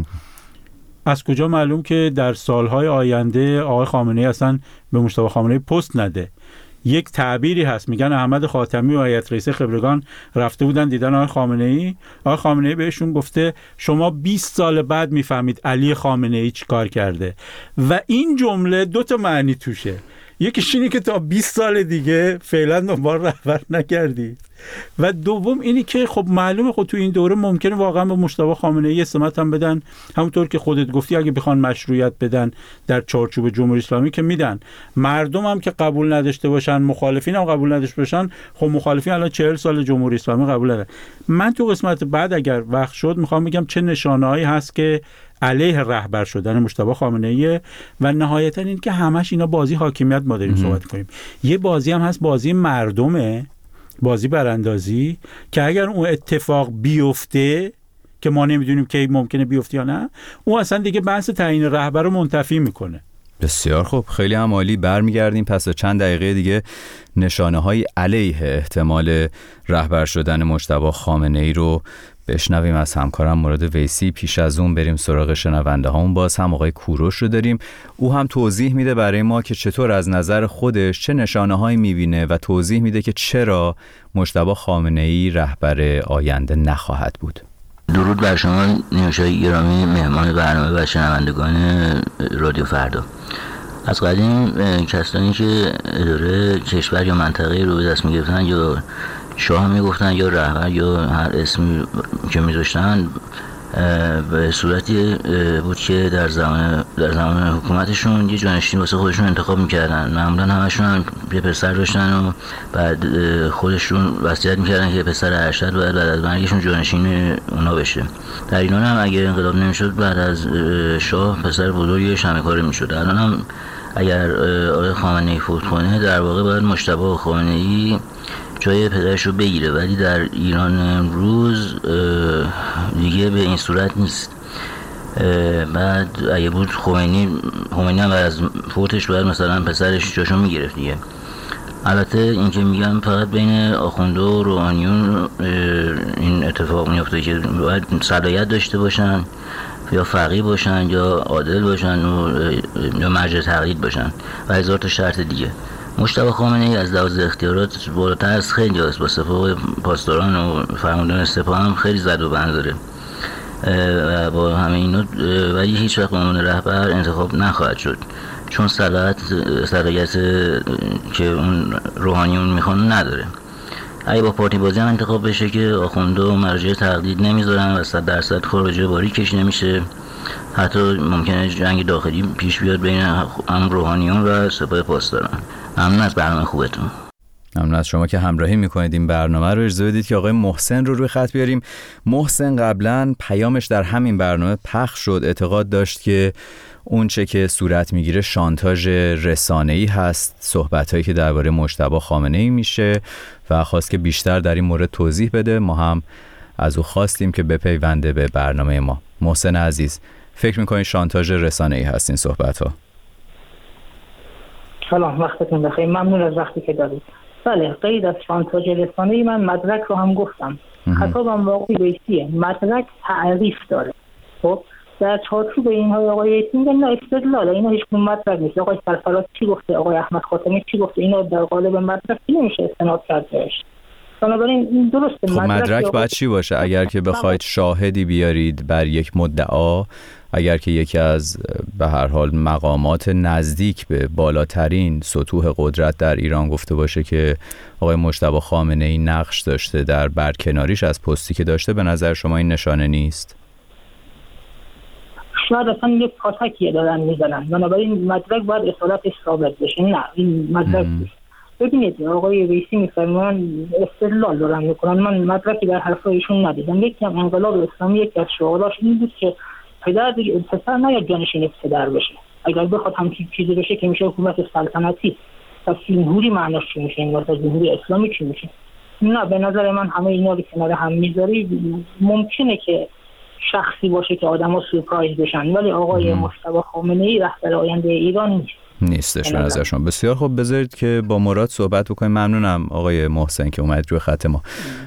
از کجا معلوم که در سالهای آینده آقای خامنه‌ای اصلا به مجتبی خامنه‌ای پست نده. یک تعبیری هست، میگن احمد خاتمی و هیئت رئیسه خبرگان رفته بودن دیدن آقای خامنه‌ای. آقای خامنه‌ای بهشون گفته شما 20 سال بعد میفهمید علی خامنه‌ای چی کار کرده. و این جمله دو تا معنی توشه. یکیش اینه که تا 20 سال دیگه فعلا دنبال رهبر نکردی، و دوم اینی که خب معلومه خب تو این دوره ممکنه واقعا به مجتبی خامنه‌ای سمت هم بدن، همونطور که خودت گفتی اگه بخوان مشروعیت بدن در چارچوب جمهوری اسلامی که میدن. مردم هم که قبول نداشته باشن، مخالفین هم قبول نداشته باشن، خب مخالفین الان 40 سال جمهوری اسلامی قبول ندارن. من تو قسمت بعد اگر وقت شد میخوام بگم چه نشانه‌هایی هست که علیه رهبر شدن مجتبی خامنه‌ای، و نهایتا این که همش اینا بازی حاکمیت ما داریم صحبت کنیم. یه بازی هم هست، بازی مردمه، بازی براندازی، که اگر اون اتفاق بیفته که ما نمیدونیم که ممکنه بیفته یا نه، اون اصلا دیگه بحث تعیین رهبر رو منتفی میکنه. بسیار خوب، خیلی هم عالی. برمیگردیم پس چند دقیقه دیگه نشانه‌های علیه احتمال رهبر شدن مجتبی خامنه‌ای رو بشنویم از همکارم مراد ویسی. پیش از اون بریم سراغ شنونده هامون. باز هم آقای کوروش رو داریم، او هم توضیح میده برای ما که چطور از نظر خودش چه نشانه‌هایی میبینه و توضیح میده که چرا مجتبی خامنه‌ای رهبر آینده نخواهد بود. درود بر شما نیوشای گرامی، مهمان برنامه و شنوندگان رادیو فردا. از قدیم کسانی که اداره کشور یا منطقه رو به دست میگرفتن یا شاه میگفتن یا رهبر یا هر اسمی که میذاشتن، به صورتی بود که در زمان حکومتشون یه جانشین واسه خودشون انتخاب میکردن. معمولا همشون هم یه پسر داشتن و بعد خودشون وصیت میکردن که پسر ارشد باید بعد از مرگشون جانشین اونا بشه. در ایران هم اگه انقلاب نمیشد بعد از شاه پسر بزرگش همه کاره میشد. الان هم اگر آقای خامنه‌ای فوت کنه در واقع باید مجتبی خامنه‌ای جای پدرش رو بگیره، ولی در ایران امروز دیگه به این صورت نیست. بعد اگه بود خمینی هم از فوتش باید مثلا پسرش جاشو میگرفت دیگه. البته این که میگم فقط بین آخونده و روحانیون این اتفاق میفته که باید صلاحیت داشته باشن، یا فقیه باشن، یا عادل باشن، یا مرجع تقلید باشن و هزار تا شرط دیگه. مجتبی خامنه‌ای از لحاظ اختیارات بالاتر از خیلی هست، با سپاه پاسداران و فرماندهان سپاه هم خیلی زد و بند داره و با همه اینا ولی هیچ وقت عنوان رهبر انتخاب نخواهد شد، چون صلاحیت که اون روحانیون میخوان نداره. اگه با پارتی بازی هم انتخاب بشه که آخونده و مرجع تقلید نمیذارن و 100% خراجه باریکش نمیشه، حتی ممکنه جنگ داخلی پیش بیاد بین هم روحانیون و سپاه پاسداران. ممنون از برنامه خوبتون. ممنون از شما که همراهی میکنید این برنامه رو. اجازه بدید که آقای محسن رو روی خط بیاریم. محسن قبلا پیامش در همین برنامه پخش شد، اعتقاد داشت که اون چه که صورت میگیره شانتاژ رسانه‌ای هست، صحبتایی که درباره مجتبی خامنه‌ای میشه و خواست که بیشتر در این مورد توضیح بده. ما هم از او خواستیم که بپیونده به برنامه ما. محسن عزیز، فکر میکنید شانتاژ رسانه‌ای هست این صحبت‌ها؟ سلام، وقتتون بخیر. ممنون از وقتی که دارید. بله، غیر از شانتاژ رسانه‌ای من مدرک رو هم گفتم. خطابم واقعی بیسیه. مدرک تعریف داره. خب در چارچوب اینها آقای ایتی میگن نه استدلال، اینا هیچ کدوم مدرک نیست. آقای سرفراز چی گفته، آقای احمد خاتمی چی گفته، اینا در قالب مدرک نمیشه استناد کرد بهش. بنابراین این درسته. خب مدرک باید چی باشه؟ اگر که بخواید شاهدی بیارید بر یک مدعا، اگر که یکی از به هر حال مقامات نزدیک به بالاترین سطوح قدرت در ایران گفته باشه که آقای مجتبی خامنه‌ای نقش داشته در برکناریش از پستی که داشته، به نظر شما این نشانه نیست؟ شاید اصلا یک پاتکیه دارن میزنن، بنابراین مدرک باید اصالتش ثابت بشه. نه این مدرک نیست. ببینید آقای ویسی میفرمان استدلال دارن میکنن، من مدرکی در حرفایشون ندیدم. یکی هم انقلاب اسلامی یکی از شعاراش این بود که پسر نیاد جانشین پدر بشه. اگر بخواد همچین چیزی بشه که میشه حکومت سلطنتی. پس جمهوری معناش چی میشه؟ این واسه جمهوری اسلامی چی میشه؟ نه، به نظر من همه اینا رو کنار هم میذاری ممکنه که شخصی باشه که آدما سورپرایز بشن، ولی آقای مجتبی خامنه‌ای رهبر آینده ایران نیستش به نظر شما. بسیار خوب، بذارید که با مراد صحبت بکنیم. ممنونم آقای محسن که اومد روی خط ما.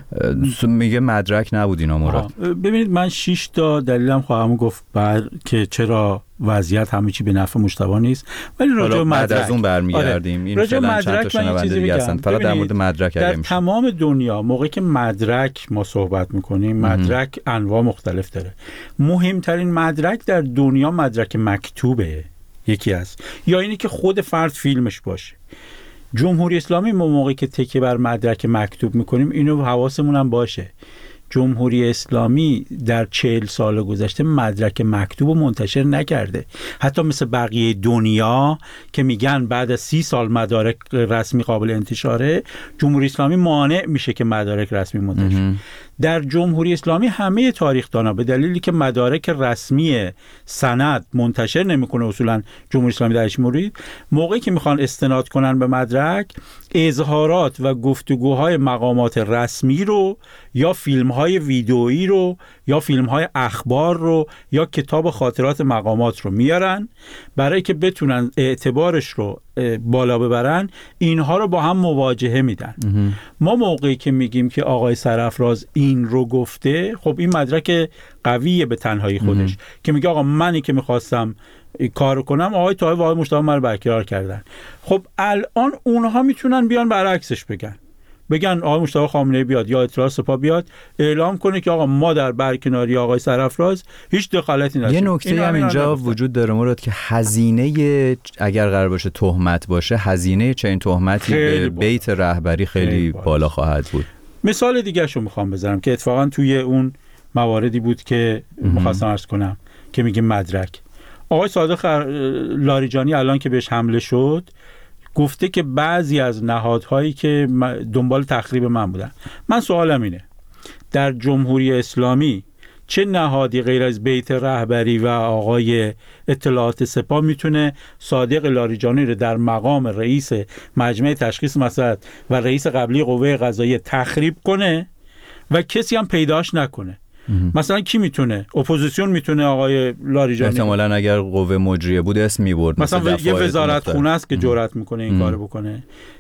میگه مدرک نبود اینا مراد. ببینید من 6 تا دلیلم خواهم گفت که چرا وضعیت همه چی به نفع مجتبی نیست، ولی راجع به مدرک بعد از اون برمیگردیم. این فعلا چند تا شنونده دیگه هستن. فقط در مورد مدرک در تمام دنیا موقعی که مدرک ما صحبت میکنیم مدرک انواع مختلف داره. مهمترین مدرک در دنیا مدرک مکتوبه، یکی از، یا اینی که خود فرد فیلمش باشه. جمهوری اسلامی ما موقعی که تکیه بر مدرک مکتوب میکنیم اینو حواسمون هم باشه. جمهوری اسلامی در 40 سال گذشته مدرک مکتوب رو منتشر نکرده. حتی مثل بقیه دنیا که میگن بعد از 30 سال مدارک رسمی قابل انتشاره، جمهوری اسلامی مانع میشه که مدارک رسمی منتشر. در جمهوری اسلامی همه تاریخ‌دانا به دلیلی که مدارک رسمی سند منتشر نمیکنه اصولا جمهوری اسلامی درش مورد، موقعی که میخوان استناد کنن به مدرک، اظهارات و گفتگوهای مقامات رسمی رو یا فیلم‌های ویدئویی رو یا فیلم‌های اخبار رو یا کتاب خاطرات مقامات رو میارن برای که بتونن اعتبارش رو بالا ببرن. اینها رو با هم مواجهه میدن. ما موقعی که میگیم که آقای سرافراز این رو گفته، خب این مدرک قویه به تنهایی خودش که میگه آقا منی که میخواستم کار کنم آقای طاهر و آقای مجتبی من رو برکنار کردن. خب الان اونها میتونن بیان برعکسش بگن آقای مجتبی خامنه‌ای بیاد یا اطلاعات سپاه بیاد اعلام کنه که آقا ما در برکناری آقای سرافراز هیچ دخالتی نداشتیم. یه نکته هم اینجا وجود داره مراد که هزینه اگر قرار باشه تهمت باشه، هزینه چنین تهمتی به بیت رهبری خیلی بالا خواهد بود. مثال دیگه شو میخوام بزنم که اتفاقا توی اون مواردی بود که می‌خواستم عرض کنم که میگیم مدرک. آقای صادق لاریجانی الان که بهش حمله شد گفته که بعضی از نهادهایی که دنبال تخریب من بودن. من سوالم اینه، در جمهوری اسلامی چه نهادی غیر از بیت رهبری و آقای اطلاعات سپاه میتونه صادق لاریجانی رو در مقام رئیس مجمع تشخیص مسائل و رئیس قبلی قوه قضاییه تخریب کنه و کسی هم پیداش نکنه؟ مثلا کی میتونه؟ اپوزیسیون میتونه آقای لاریجانی؟ احتمالاً اگر قوه مجریه بود اسم میبرد، مثلا یه وزارت خونه است که جرأت میکنه این کارو بکنه.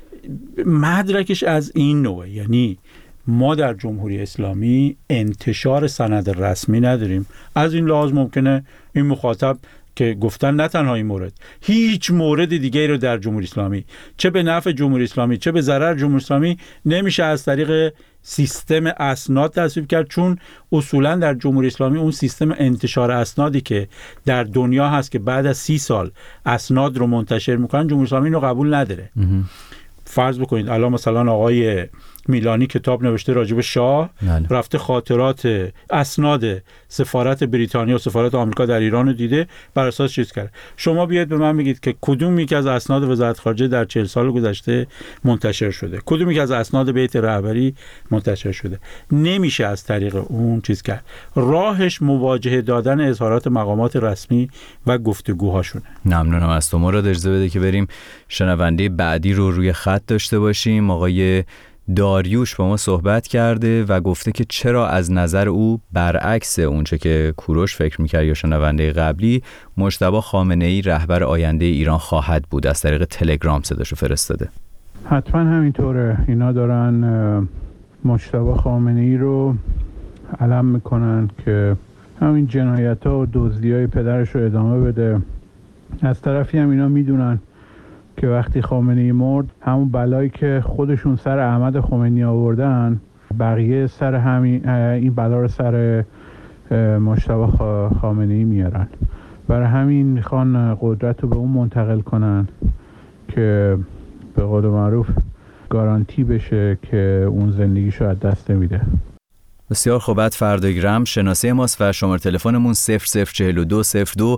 مدرکش از این نوعه. یعنی ما در جمهوری اسلامی انتشار سند رسمی نداریم. از این لحاظ ممکنه این مخاطب که گفتن نه تنها این مورد، هیچ مورد دیگه رو در جمهوری اسلامی چه به نفع جمهوری اسلامی چه به ضرر جمهوری اسلامی نمیشه از طریق سیستم اسناد تصویب کرد، چون اصولا در جمهوری اسلامی اون سیستم انتشار اسنادی که در دنیا هست که بعد از 30 سال اسناد رو منتشر میکنن، جمهوری اسلامی رو قبول نداره. فرض بکنید الان مثلا آقای میلانی کتاب نوشته راجب شاه، رفته خاطرات اسناد سفارت بریتانیا و سفارت آمریکا در ایران رو دیده، بر اساس چیز کرده. شما بیاید به من بگید که کدوم یکی از اسناد وزارت خارجه در 40 سال گذشته منتشر شده، کدوم یکی از اسناد بیت رهبری منتشر شده؟ نمیشه از طریق اون چیز کرد. راهش مواجهه دادن اظهارات مقامات رسمی و گفتگوهاشونه. ممنونم از تو. مراد اجازه بده که بریم شنونده بعدی رو روی خط داشته باشیم. آقای داریوش با ما صحبت کرده و گفته که چرا از نظر او برعکس اونچه که کوروش فکر میکرد یا شنونده قبلی، مجتبی خامنه‌ای رهبر آینده ایران خواهد بود. از طریق تلگرام صداشو فرستاده. حتما همینطوره. اینا دارن مجتبی خامنه‌ای رو علم میکنن که همین جنایت‌ها و دزدی‌های پدرش رو ادامه بده. از طرفی هم اینا میدونن که وقتی خامنه‌ای مرد، همون بلایی که خودشون سر احمد خمینی آوردن، بقیه سر این بلا رو سر مجتبی خامنه‌ای میارن. برای همین میخوان قدرت رو به اون منتقل کنن که به قول معروف گارانتی بشه که اون زندگیشو از دست نمیده. بسیار خوب. فرداگرام شناسه ماست و شماره تلفنمون 004202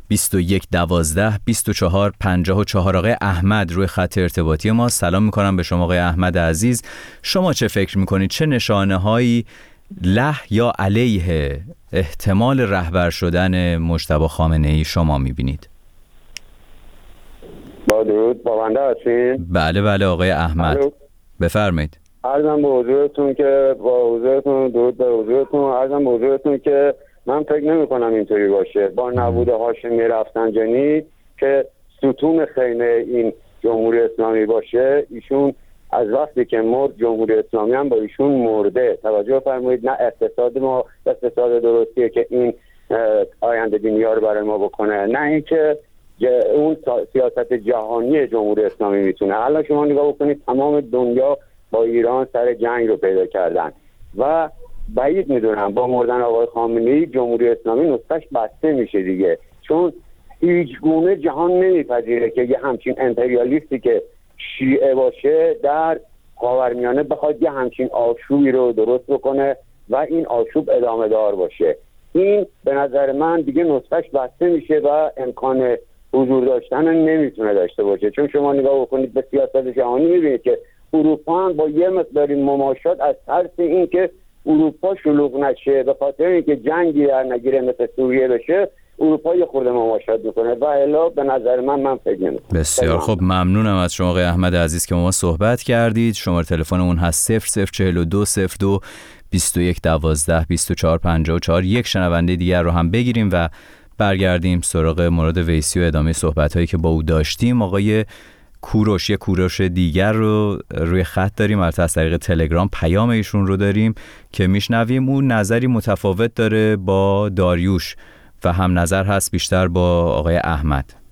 2112 24 54. آقای احمد روی خط ارتباطی ما. سلام میکنم به شما آقای احمد عزیز. شما چه فکر میکنید؟ چه نشانه هایی له یا علیه احتمال رهبر شدن مجتبی خامنه‌ای شما میبینید؟ با درود، با بنده هستید؟ بله آقای احمد بفرمایید. عرضم به حضورتون که درود به حضورتون. عرضم به حضورتون که من فکر نمی کنم اینطوری باشه. با نبود هاشمی رفسنجانی که ستون خیمه این جمهوری اسلامی باشه، ایشون از وقتی که مرد جمهوری اسلامی هم با ایشون مرده. توجه فرمایید، نه اقتصاد ما اقتصاد درستیه که این آینده بینی‌ها رو برای ما بکنه، نه اینکه اون سیاست جهانی جمهوری اسلامی میتونه. حالا شما نگاه بکنید تمام دنیا با ایران سر جنگ رو پیدا کردن و بعید میدونم با مردن آقای خامنه‌ای جمهوری اسلامی نسخش بسته میشه دیگه، چون هیچ گونه جهان نمیپذیره که یه همچین امپریالیستی که شیعه باشه در خاورمیانه بخواد یه همچین آشوبی رو درست بکنه و این آشوب ادامه دار باشه. این به نظر من دیگه نسخش بسته میشه و امکان حضور داشتن نمیتونه داشته باشه، چون شما نگاه بکنید به سیاست جهانی میبینید که اروپا هم با یه مقداری مماشات از ترس این که اروپا شلوغ نشه، به خاطر اینکه جنگی در نگیره مثل سوریه بشه، اروپا یه خورده مماشات میکنه و الا به نظر من فکر نمی‌کنم. بسیار خب، ممنونم از شما آقای احمد عزیز که با ما صحبت کردید. شماره تلفنمون هست 004202 2112 24 54. یک شنونده دیگر رو هم بگیریم و برگردیم سراغ مراد ویسی و ادامه صحبت‌هایی که با او داشتیم. آقای کوروش، یک کوروش دیگر رو روی خط داریم، البته از طریق تلگرام پیام ایشون رو داریم که میشنویم. اون نظری متفاوت داره با داریوش و هم نظر هست بیشتر با آقای احمد.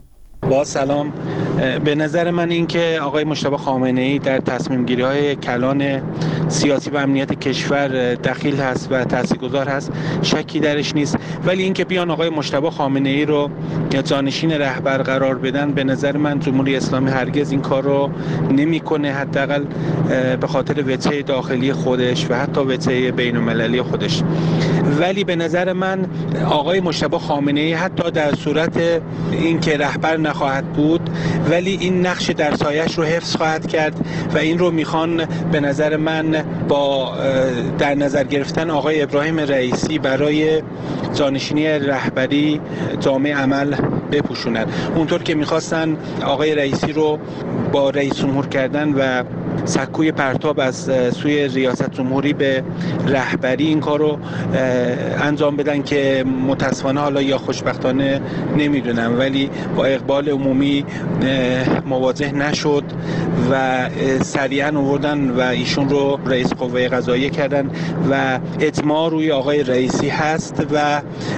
با سلام. به نظر من این که آقای مجتبی خامنه‌ای در تصمیم گیری های کلان سیاسی و امنیت کشور دخیل هست و تاثیرگذار هست، شکی درش نیست. ولی این که بیان آقای مجتبی خامنه‌ای رو جانشین رهبر قرار بدن، به نظر من جمهوری اسلامی هرگز این کار رو نمی‌کنه، حداقل به خاطر وجهه داخلی خودش و حتی وجهه بین‌المللی خودش. ولی به نظر من آقای مجتبی خامنه‌ای حتی در صورت اینکه رهبر نخواهد بود، ولی این نقش در سایش رو حفظ خواهد کرد و این رو میخوان به نظر من با در نظر گرفتن آقای ابراهیم رئیسی برای جانشینی رهبری جامع عمل بپوشونند. اونطور که میخواستن آقای رئیسی رو با رئیس جمهور کردن و سکوی پرتاب از سوی ریاست جمهوری به رهبری این کار رو انجام بدن که متاسفانه حالا یا خوشبختانه نمیدونم، ولی با اقبال عمومی مواجه نشد و سریعا آوردن و ایشون رو رئیس قوه قضاییه کردن و اطماع روی آقای رئیسی هست و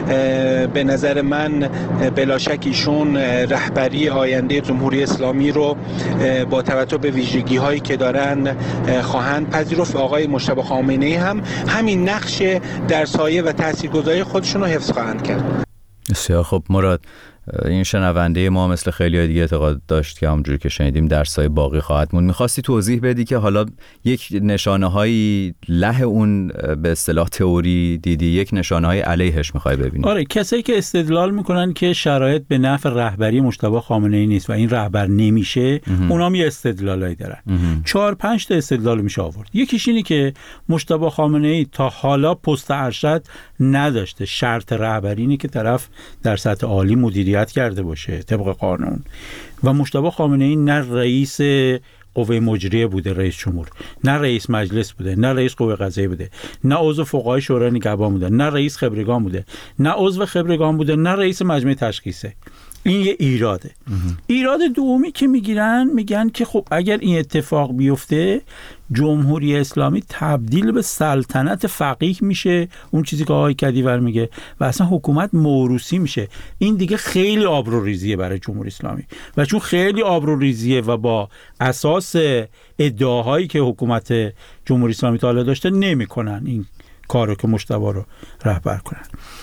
به نظر من بلا شک ایشون رهبری آینده جمهوری اسلامی رو با توجه به ویژگی هایی که دارن خواهند پذیرفت. آقای مجتبی خامنه‌ای هم همین نقش در سایه و تاثیرگذاری خودشون رو حفظ خواهند کرد. بسیار خب مراد، این شنونده ما مثل خیلی دیگه اعتقاد داشت که همونجوری که شنیدیم در سایه باقی خواهد موند. می‌خواستی توضیح بدی که حالا یک نشانه‌هایی له اون به اصطلاح تئوری دیدی، یک نشانه‌های علیهش می‌خوای ببینی؟ آره، کسایی که استدلال میکنن که شرایط به نفع رهبری مجتبی خامنه‌ای نیست و این رهبر نمیشه، اونا هم یه استدلالایی دارن. 4-5 تا استدلال میشه آورد. یکیش اینه که مجتبی خامنه‌ای تا حالا پست ارشد نداشته. شرط رهبری اینه که طرف در سطح عالی مدیریت کرده باشه طبق قانون و مجتبی خامنه‌ای نه رئیس قوه مجریه بوده، رئیس جمهور، نه رئیس مجلس بوده، نه رئیس قوه قضاییه بوده، نه عضو فقهای شورای نگهبان بوده، نه رئیس خبرگان بوده، نه عضو خبرگان بوده، نه رئیس مجمع تشخیصه. این یه ایراده. ایراد دومی که میگن که خب اگر این اتفاق بیفته جمهوری اسلامی تبدیل به سلطنت فقیه میشه، اون چیزی که آقای کدیور میگه، و اصلا حکومت موروثی میشه. این دیگه خیلی آبروریزیه برای جمهوری اسلامی و چون خیلی آبروریزیه و با اساس ادعاهایی که حکومت جمهوری اسلامی تا حالا داشته نمیکنن این کارو که مجتبی رو رهبر کنن.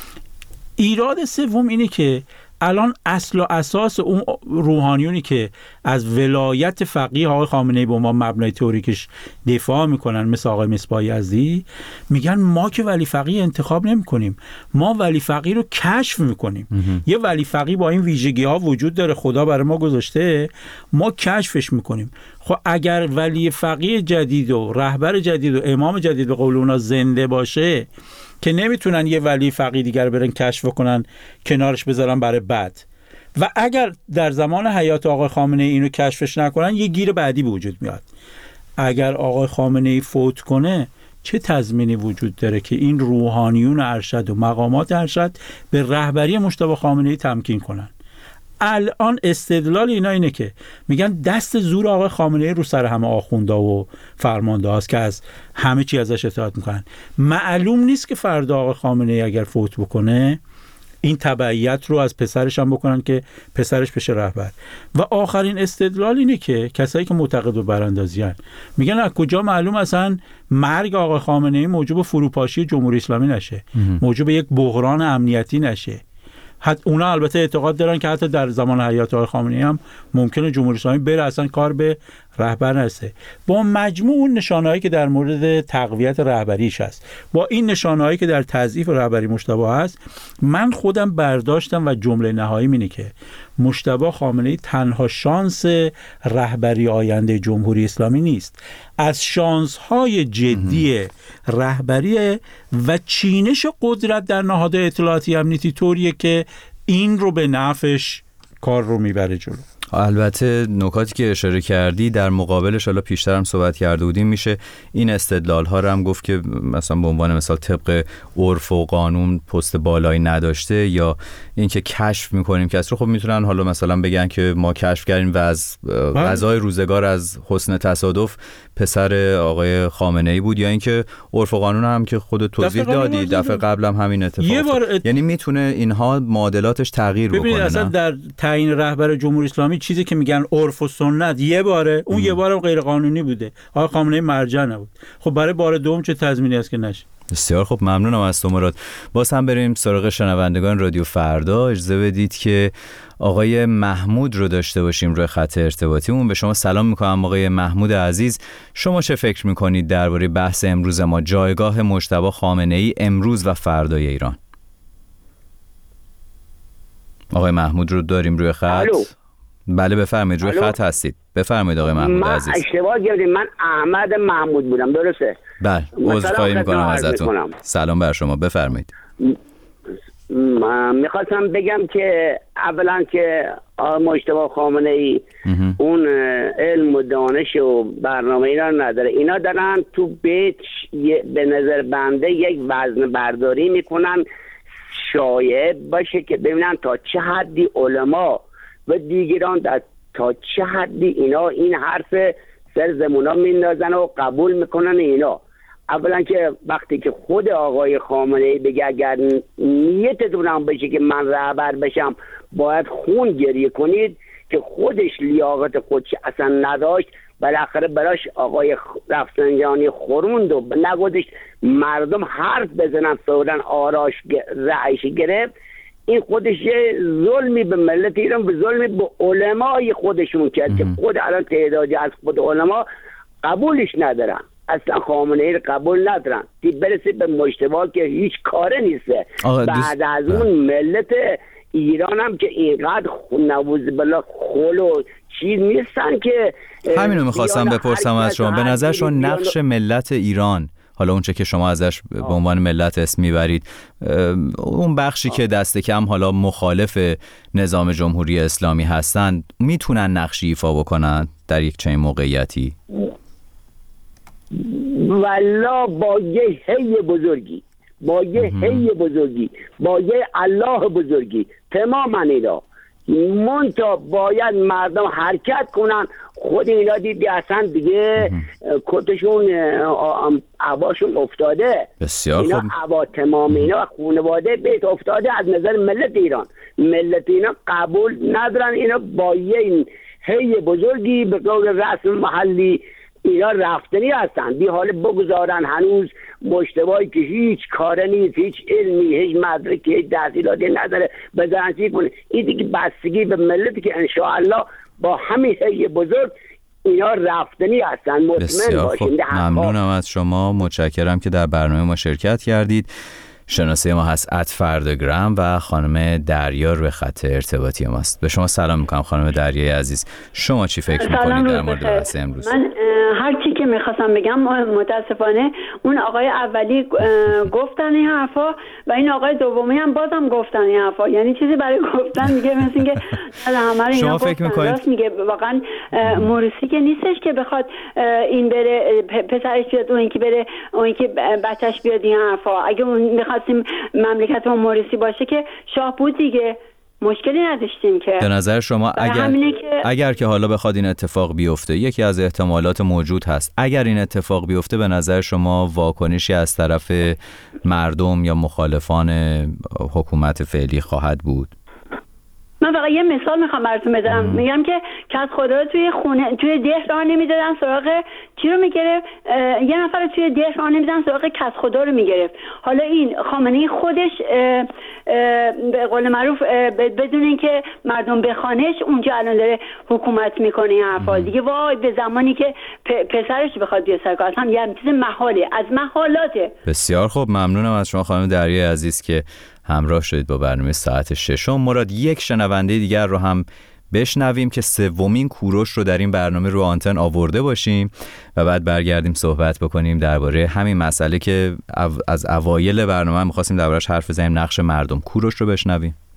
ایراد سوم اینه که الان اصل و اساس اون روحانیونی که از ولایت فقیه آقای خامنه‌ای به ما مبنای تئوریکش دفاع میکنن، مثل آقای مصباح یزدی، میگن ما که ولی فقیه انتخاب نمیکنیم، ما ولی فقیه رو کشف میکنیم. یه ولی فقیه با این ویژگی ها وجود داره، خدا برای ما گذاشته، ما کشفش میکنیم. خب اگر ولی فقیه جدید و رهبر جدید و امام جدید به قول اونا زنده باشه که نمیتونن یه ولی فقیه دیگر برن کشف کنن کنارش بذارن برای بعد، و اگر در زمان حیات آقای خامنه‌ای اینو کشفش نکنن یه گیر بعدی به وجود میاد. اگر آقای خامنه‌ای فوت کنه چه تضمینی وجود داره که این روحانیون ارشد و مقامات ارشد به رهبری مجتبی خامنه‌ای تمکین کنن؟ الان استدلال اینا اینه که میگن دست زور آقای خامنه‌ای رو سر همه آخوندا و فرمانده هاست که از همه چی ازش اطاعت میکنن. معلوم نیست که فردا آقای خامنه‌ای اگر فوت بکنه این تبعیت رو از پسرش هم بکنن که پسرش بشه رهبر. و آخرین استدلال اینه که کسایی که معتقد به براندازی هستن میگن از کجا معلوم اصلا مرگ آقای خامنه‌ای موجب فروپاشی جمهوری اسلامی نشه، موجب یک بحران امنیتی نشه. اونا البته اعتقاد دارن که حتی در زمان حیات آقای خامنه‌ای هم ممکنه جمهوری اسلامی بره اصلا کار به رهبر نرسه. با مجموع اون نشانه‌هایی که در مورد تقویت رهبریش هست، با این نشانه‌هایی که در تضعیف رهبری مجتبی هست، من خودم برداشتم و جمله نهایی اینه که مجتبی خامنه‌ای تنها شانس رهبری آینده جمهوری اسلامی نیست، از شانس‌های جدی رهبری و چینش قدرت در نهادهای اطلاعاتی امنیتی طوریه که این رو به نفعش کار رو میبره جلو. البته نکاتی که اشاره کردی در مقابلش، حالا پیشتر هم صحبت کرده بودیم، میشه این استدلال ها رو هم گفت که مثلا به عنوان مثال طبق عرف و قانون پست بالایی نداشته، یا اینکه کشف میکنیم کسی رو. خب میتونن حالا مثلا بگن که ما کشف کردیم و از قضای روزگار از حسن تصادف پسر آقای خامنه‌ای بود، یا اینکه عرف و قانون هم که خودت توضیح دادی دفعه قبلم همین اتفاق یعنی میتونه اینها معادلاتش تغییر بکنه. ببینید اصلا در تعیین رهبر جمهوری اسلامی چیزی که میگن عرف و سنت یه باره، اون یه بارم غیر قانونی بوده، آقای خامنه‌ای مرجع نبود. خب برای بار دوم چه تضمینی است که نشه؟ بسیار خب، ممنونم از تو مراد. باز هم بریم سراغ شنوندگان رادیو فردا. اجازه بدید که آقای محمود رو داشته باشیم روی خط ارتباطیمون. به شما سلام میکنم آقای محمود عزیز. شما چه فکر میکنید درباره بحث امروز ما، جایگاه مجتبی خامنه‌ای امروز و فردای ایران؟ آقای محمود رو داریم روی خط؟ الو. بله بفرمایید، روی خط هستید. بفرمایید آقای محمود عزیز. من اشتباه کردم، من احمد محمود بودم، درسته؟ بله، عذرخواهی میکنم ازتون. سلام بر شما، بفرمایید. میخواستم بگم که اولا که مجتبی خامنه‌ای اون علم و دانش و برنامه اینا نداره. اینا دارن تو بیت به نظر بنده یک وزن برداری میکنن شایع باشه که ببینن تا چه حدی علما و دیگران تا چه حدی اینا این حرف سر زمونا میندازن و قبول میکنن. اینا اولا که وقتی که خود آقای خامنه‌ای بگه اگر نیتتون هم بشه که من رهبر بشم باید خون گریه کنید، که خودش لیاقت خودش اصلا نداشت، بالاخره براش آقای رفسنجانی خوروند و نگذاشت مردم حرف بزنن، فوراً آراش رأیش گرفت. این خودش یه ظلمی به ملت ایران، به ظلمی به علمای خودشون کرد که خود الان تعدادی از خود علما قبولش ندارن، اصلا خامنه‌ای رو قبول ندارن، که برسه به مجتبی که هیچ کاره نیسته. بعد از اون ملت ایران هم که اینقدر نووز بلا خول و چیز نیستن که همینو میخواستم بپرسم از شما. به نظر شما نقش ملت ایران، حالا اونچه که شما ازش به عنوان ملت اسم میبرید، اون بخشی که دست کم حالا مخالف نظام جمهوری اسلامی هستند، میتونن نقشی ایفا بکنن در یک چنین موقعیتی؟ والله با یه هی بزرگی، با یه هی بزرگی، با یه الله بزرگی، تماما اینا منتها باید مردم حرکت کنن. خود اینا دیدی اصلا دیگه کتشون عباشون افتاده. بسیار اینا عبا تمام اینا خانواده بیت افتاده از نظر ملت ایران. ملت اینا قبول ندارن. اینا با یه هی بزرگی به قول رسم محلی اینا رفتنی هستن، بی حال بگذارن هنوز مجتبی که هیچ کاره نیست، هیچ علمی، هیچ مدرکی، هیچ تحصیلاتی نداره بذارن چی کنه. این دیگه بستگی به ملتی که انشاءالله با همین هی بزرگ اینا رفتنی هستن، مطمئن باشید. ممنونم از شما، متشکرم که در برنامه ما شرکت کردید. شناسه ما هست @فردگرام و خانم دریا روی خط ارتباطی ماست. به شما سلام میکنم خانم دریای عزیز. شما چی فکر میکنید در مورد بحث امروز؟ من هر چی که میخواستم بگم متاسفانه اون آقای اولی گفتن این حرفا و این آقای دومی هم بازم گفتن این حرفا، یعنی چیزی برای گفتن میگه، مثل اینکه همه رو اینا فکر میکنید میگه واقعا مورسی که نیستش که بخواد این بره پسرش بیاد اون که بره اون که بچهش بیاد این حرفا. اگه اون می‌خواستیم مملکت مورسی باشه که شاه بود دیگه، مشکلی نداشتیم. که به نظر شما اگر که حالا بخواد این اتفاق بیفته، یکی از احتمالات موجود هست، اگر این اتفاق بیفته به نظر شما واکنشی از طرف مردم یا مخالفان حکومت فعلی خواهد بود؟ من فقط یه مثال میخوام براتون بدم. میگم که از خدا رو توی خونه توی ده راه نمیدادن سراغ چی رو میگرفت، یه نفر رو توی ده راه نمیدادن سراغ کس خدا رو میگرفت. حالا این خامنه‌ای خودش به قول معروف بدون اینکه مردم بخوانش اونجا الان داره حکومت میکنه این حرفا دیگه. وای به زمانی که پسرش بخواد بیاد سر کار، اصلا یه چیز محاله، از محالاته. بسیار خوب، ممنونم از شما خانم دریای عزیز که همراه شدید با برنامه ساعت 6. مراد، یک شنونده دیگر رو هم بشنویم که سومین کوروش رو در این برنامه رو آنتن آورده باشیم و بعد برگردیم صحبت بکنیم درباره همین مسئله که از اوایل برنامه می‌خواستیم دربارش حرف بزنیم، نقش مردم. کوروش رو بشنویم.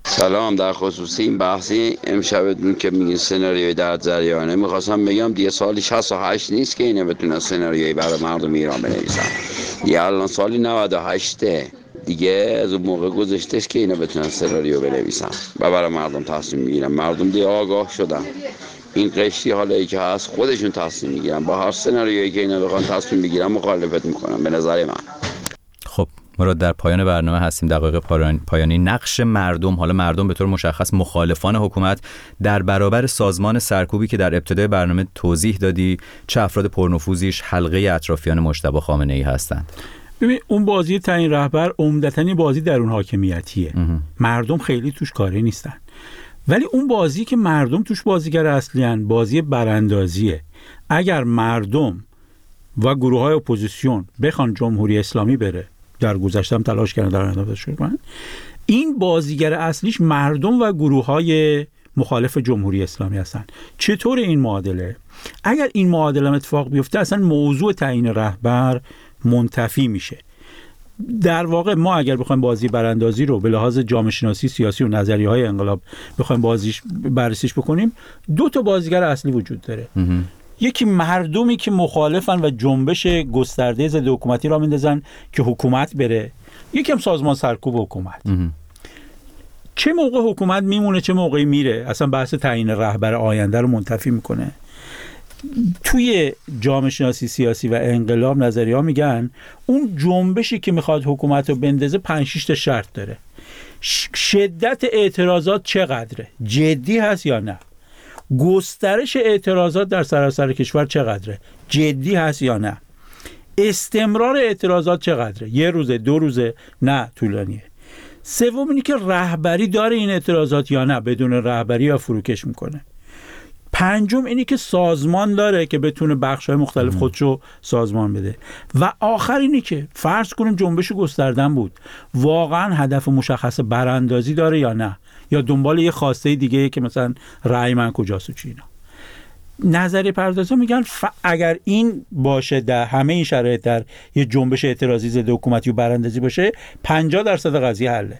سلام. در خصوص این بحثی امشبتون که میگین سناریوی در جریانه، میخواستم بگم دیگه سالی 68 نیست که اینا بتونن سناریویی برای مردم ایران بنویسن. دیگه الان سالی 98 دیگه از اون موقع گذشتهش که اینا بتونن سناریو بنویسن و برای مردم تصمیم بگیرن. مردم دیگه آگاه شدن. این قشری حالایی که هست خودشون تصمیم میگیرن، با هر سناریویی که اینا بخوان تصمیم بگیرن مخالفت میکنن به نظر من. خب ما را در پایان برنامه هستیم، دقایق پایانی. نقش مردم، حالا مردم به طور مشخص مخالفان حکومت، در برابر سازمان سرکوبی که در ابتدای برنامه توضیح دادی چه افراد پرنفوذیش حلقه اطرافیان مجتبی خامنه‌ای هستند. ببین اون بازی تعیین رهبر عمدتاً بازی درون حاکمیتیه. مردم خیلی توش کاری نیستن. ولی اون بازی که مردم توش بازیگر اصلیان بازی براندازیه. اگر مردم و گروه‌های اپوزیسیون بخوان جمهوری اسلامی بره، در گذشته هم تلاش کردن در اندازش کنن، این بازیگر اصلیش مردم و گروه‌های مخالف جمهوری اسلامی هستن. چطور این معادله؟ اگر این معادله اتفاق بیفته اصلا موضوع تعیین رهبر منتفی میشه. در واقع ما اگر بخوایم بازی براندازی رو به لحاظ جامعه شناسی سیاسی و نظریه‌های انقلاب بخوایم بررسیش بکنیم، دو تا بازیگر اصلی وجود داره. یکی مردمی که مخالفن و جنبش گسترده ضد حکومتی را میندازن که حکومت بره، یکی هم سازمان سرکوب حکومت. چه موقع حکومت میمونه چه موقعی میره اصلا بحث تعیین رهبر آینده رو منتفی میکنه. توی جامعه شناسی سیاسی و انقلاب نظریه‌ها میگن اون جنبشی که میخواد حکومت رو بندازه 5-6 تا شرط داره. شدت اعتراضات چقدره؟ جدی هست یا نه؟ گسترش اعتراضات در سراسر کشور چقدره؟ جدی هست یا نه؟ استمرار اعتراضات چقدره؟ 1 روزه 2 روزه؟ نه طولانیه. سوم اینه که رهبری داره این اعتراضات یا نه؟ بدون رهبری یا فروکش میکنه. پنجم اینی که سازمان داره که بتونه بخش‌های مختلف خودشو سازمان بده. و آخر اینی که فرض کنیم جنبش گستردن بود، واقعا هدف مشخص براندازی داره یا نه، یا دنبال یه خواسته دیگه که مثلا رأی من کجاست و چی اینا. نظریه پردازا میگن اگر این باشه، در همه این شرایط در یه جنبش اعتراضی ضد حکومتی و براندازی باشه، 50% قضیه حله.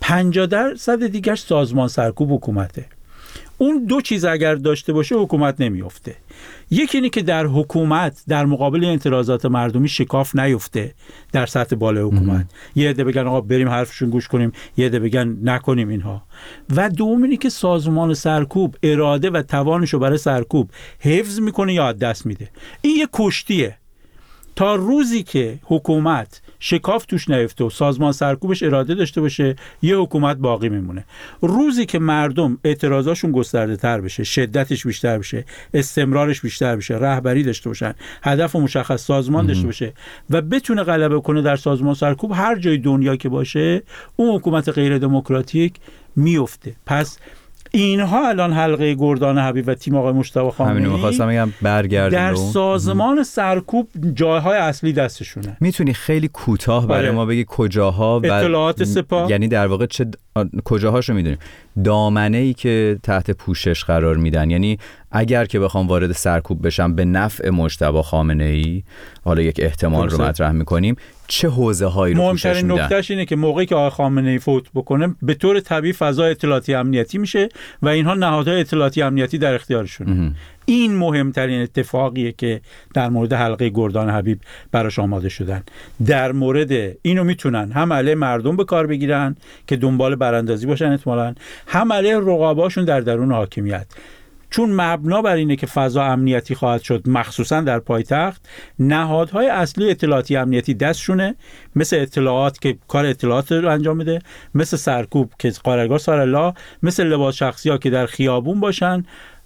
50% دیگه‌اش سازمان سرکوب حکومته. اون دو چیز اگر داشته باشه حکومت نمیفته. یکی اینه که در حکومت در مقابل اعتراضات مردمی شکاف نیفته در سطح بالای حکومت. یه عده بگن آقا بریم حرفشون گوش کنیم، یه عده بگن نکنیم اینها. و دوم اینه که سازمان سرکوب اراده و توانشو برای سرکوب حفظ میکنه یا از دست میده. این یه کشتیه. تا روزی که حکومت شکاف توش نیفته و سازمان سرکوبش اراده داشته باشه، یه حکومت باقی میمونه. روزی که مردم اعتراضاشون گسترده تر بشه، شدتش بیشتر بشه، استمرارش بیشتر بشه، رهبری داشته باشن، هدف مشخص سازمان داشته باشه و بتونه غلبه کنه در سازمان سرکوب، هر جای دنیا که باشه اون حکومت غیر دموکراتیک میفته. پس اینها الان حلقه گردان حبیب و تیم آقای مجتبی خامنه‌ای در سازمان سرکوب جایهای اصلی دستشونه. میتونی خیلی کوتاه برای ما بگی کجاها؟ اطلاعات سپاه، یعنی در واقع چه کجاهاشو میدونیم؟ دامنه‌ای که تحت پوشش قرار میدن، یعنی اگر که بخوام وارد سرکوب بشم به نفع مجتبی خامنه‌ای، حالا یک احتمال رو مطرح میکنیم، چه حوزه‌هایی رو پوشش میدن؟ مهمترین نکتهش اینه که موقعی که آقای خامنه‌ای فوت بکنه به طور طبیعی فضا اطلاعاتی امنیتی میشه و اینها نهادهای اطلاعاتی امنیتی در اختیارشونه. این مهمترین اتفاقیه که در مورد حلقه گردان حبیب براش آماده شدن. در مورد اینو میتونن هم علیه مردم به کار بگیرن که دنبال براندازی باشن احتمالاً، هم علیه رقباشون در درون حاکمیت. چون مبنا بر اینه که فضا امنیتی خواهد شد، مخصوصا در پایتخت، نهادهای اصلی اطلاعاتی امنیتی دستشونه، مثل اطلاعات که کار اطلاعات رو انجام میده، مثل سرکوب که قرارگاه سارالله، مثل لباس شخصی ها که در خیابون باشن.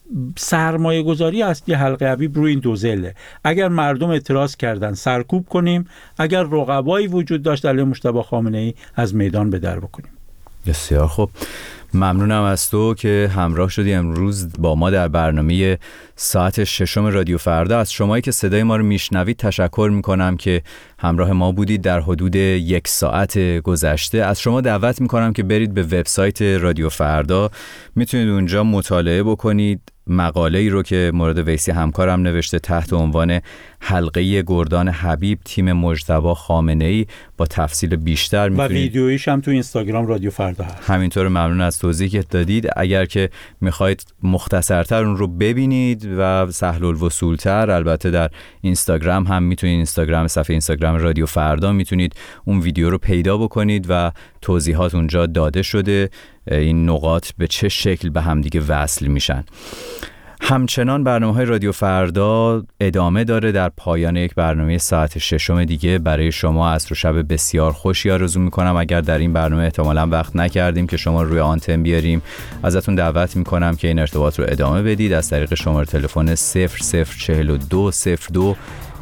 سرمایه گذاری اصلی حلقه حبیب روی این دو ضلعه. اگر مردم اعتراض کردن سرکوب کنیم، اگر رقبایی وجود داشت علیه مجتبی خامنه‌ای از میدان به در بکنیم. بسیار خوب، ممنونم از تو که همراه شدی امروز با ما در برنامه ساعت 6 رادیو فردا. از شمایی که صدای ما رو میشنوید تشکر میکنم که همراه ما بودید در حدود 1 ساعت گذشته. از شما دعوت میکنم که برید به وبسایت رادیو فردا، میتونید اونجا مطالعه بکنید مقاله‌ای رو که مراد ویسی همکارم نوشته تحت عنوان حلقه گردان حبیب، تیم مجتبی خامنه‌ای با تفصیل بیشتر میتونید، و ویدیویش هم تو اینستاگرام رادیو فردا هست. همینطور. ممنون از توضیحی که دادید. اگر که میخواید مختصرتر اون رو ببینید و سهل الوصولتر، البته در اینستاگرام هم میتونید، اینستاگرام، صفحه اینستاگرام رادیو فردا، میتونید اون ویدیو رو پیدا بکنید و توضیحات اونجا داده شده، این نقاط به چه شکل به همدیگه وصل میشن. همچنان برنامه‌های رادیو فردا ادامه داره. در پایان یک برنامه ساعت 6 دیگه برای شما عصر و شب بسیار خوشی آرزو میکنم. اگر در این برنامه احتمالاً وقت نکردیم که شما روی آنتن بیاریم، ازتون دعوت میکنم که این ارتباط رو ادامه بدید از طریق شماره تلفن 004202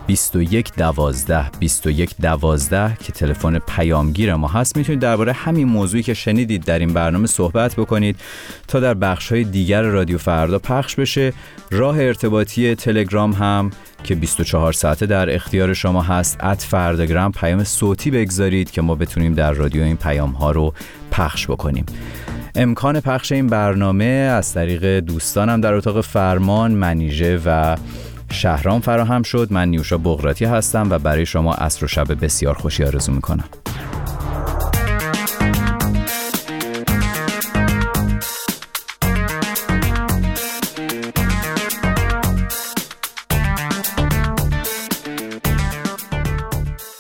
2112 که تلفن پیامگیر ما هست. میتونید درباره همین موضوعی که شنیدید در این برنامه صحبت بکنید تا در بخش‌های دیگر رادیو فردا پخش بشه. راه ارتباطی تلگرام هم که 24 ساعته در اختیار شما هست، @فرداگرام، پیام صوتی بگذارید که ما بتونیم در رادیو این پیام‌ها رو پخش بکنیم. امکان پخش این برنامه از طریق دوستانم در اتاق فرمان، منیژه و شهرام فراهم شد. من نیوشا بغراتی هستم و برای شما عصر و شب بسیار خوشی آرزو میکنم.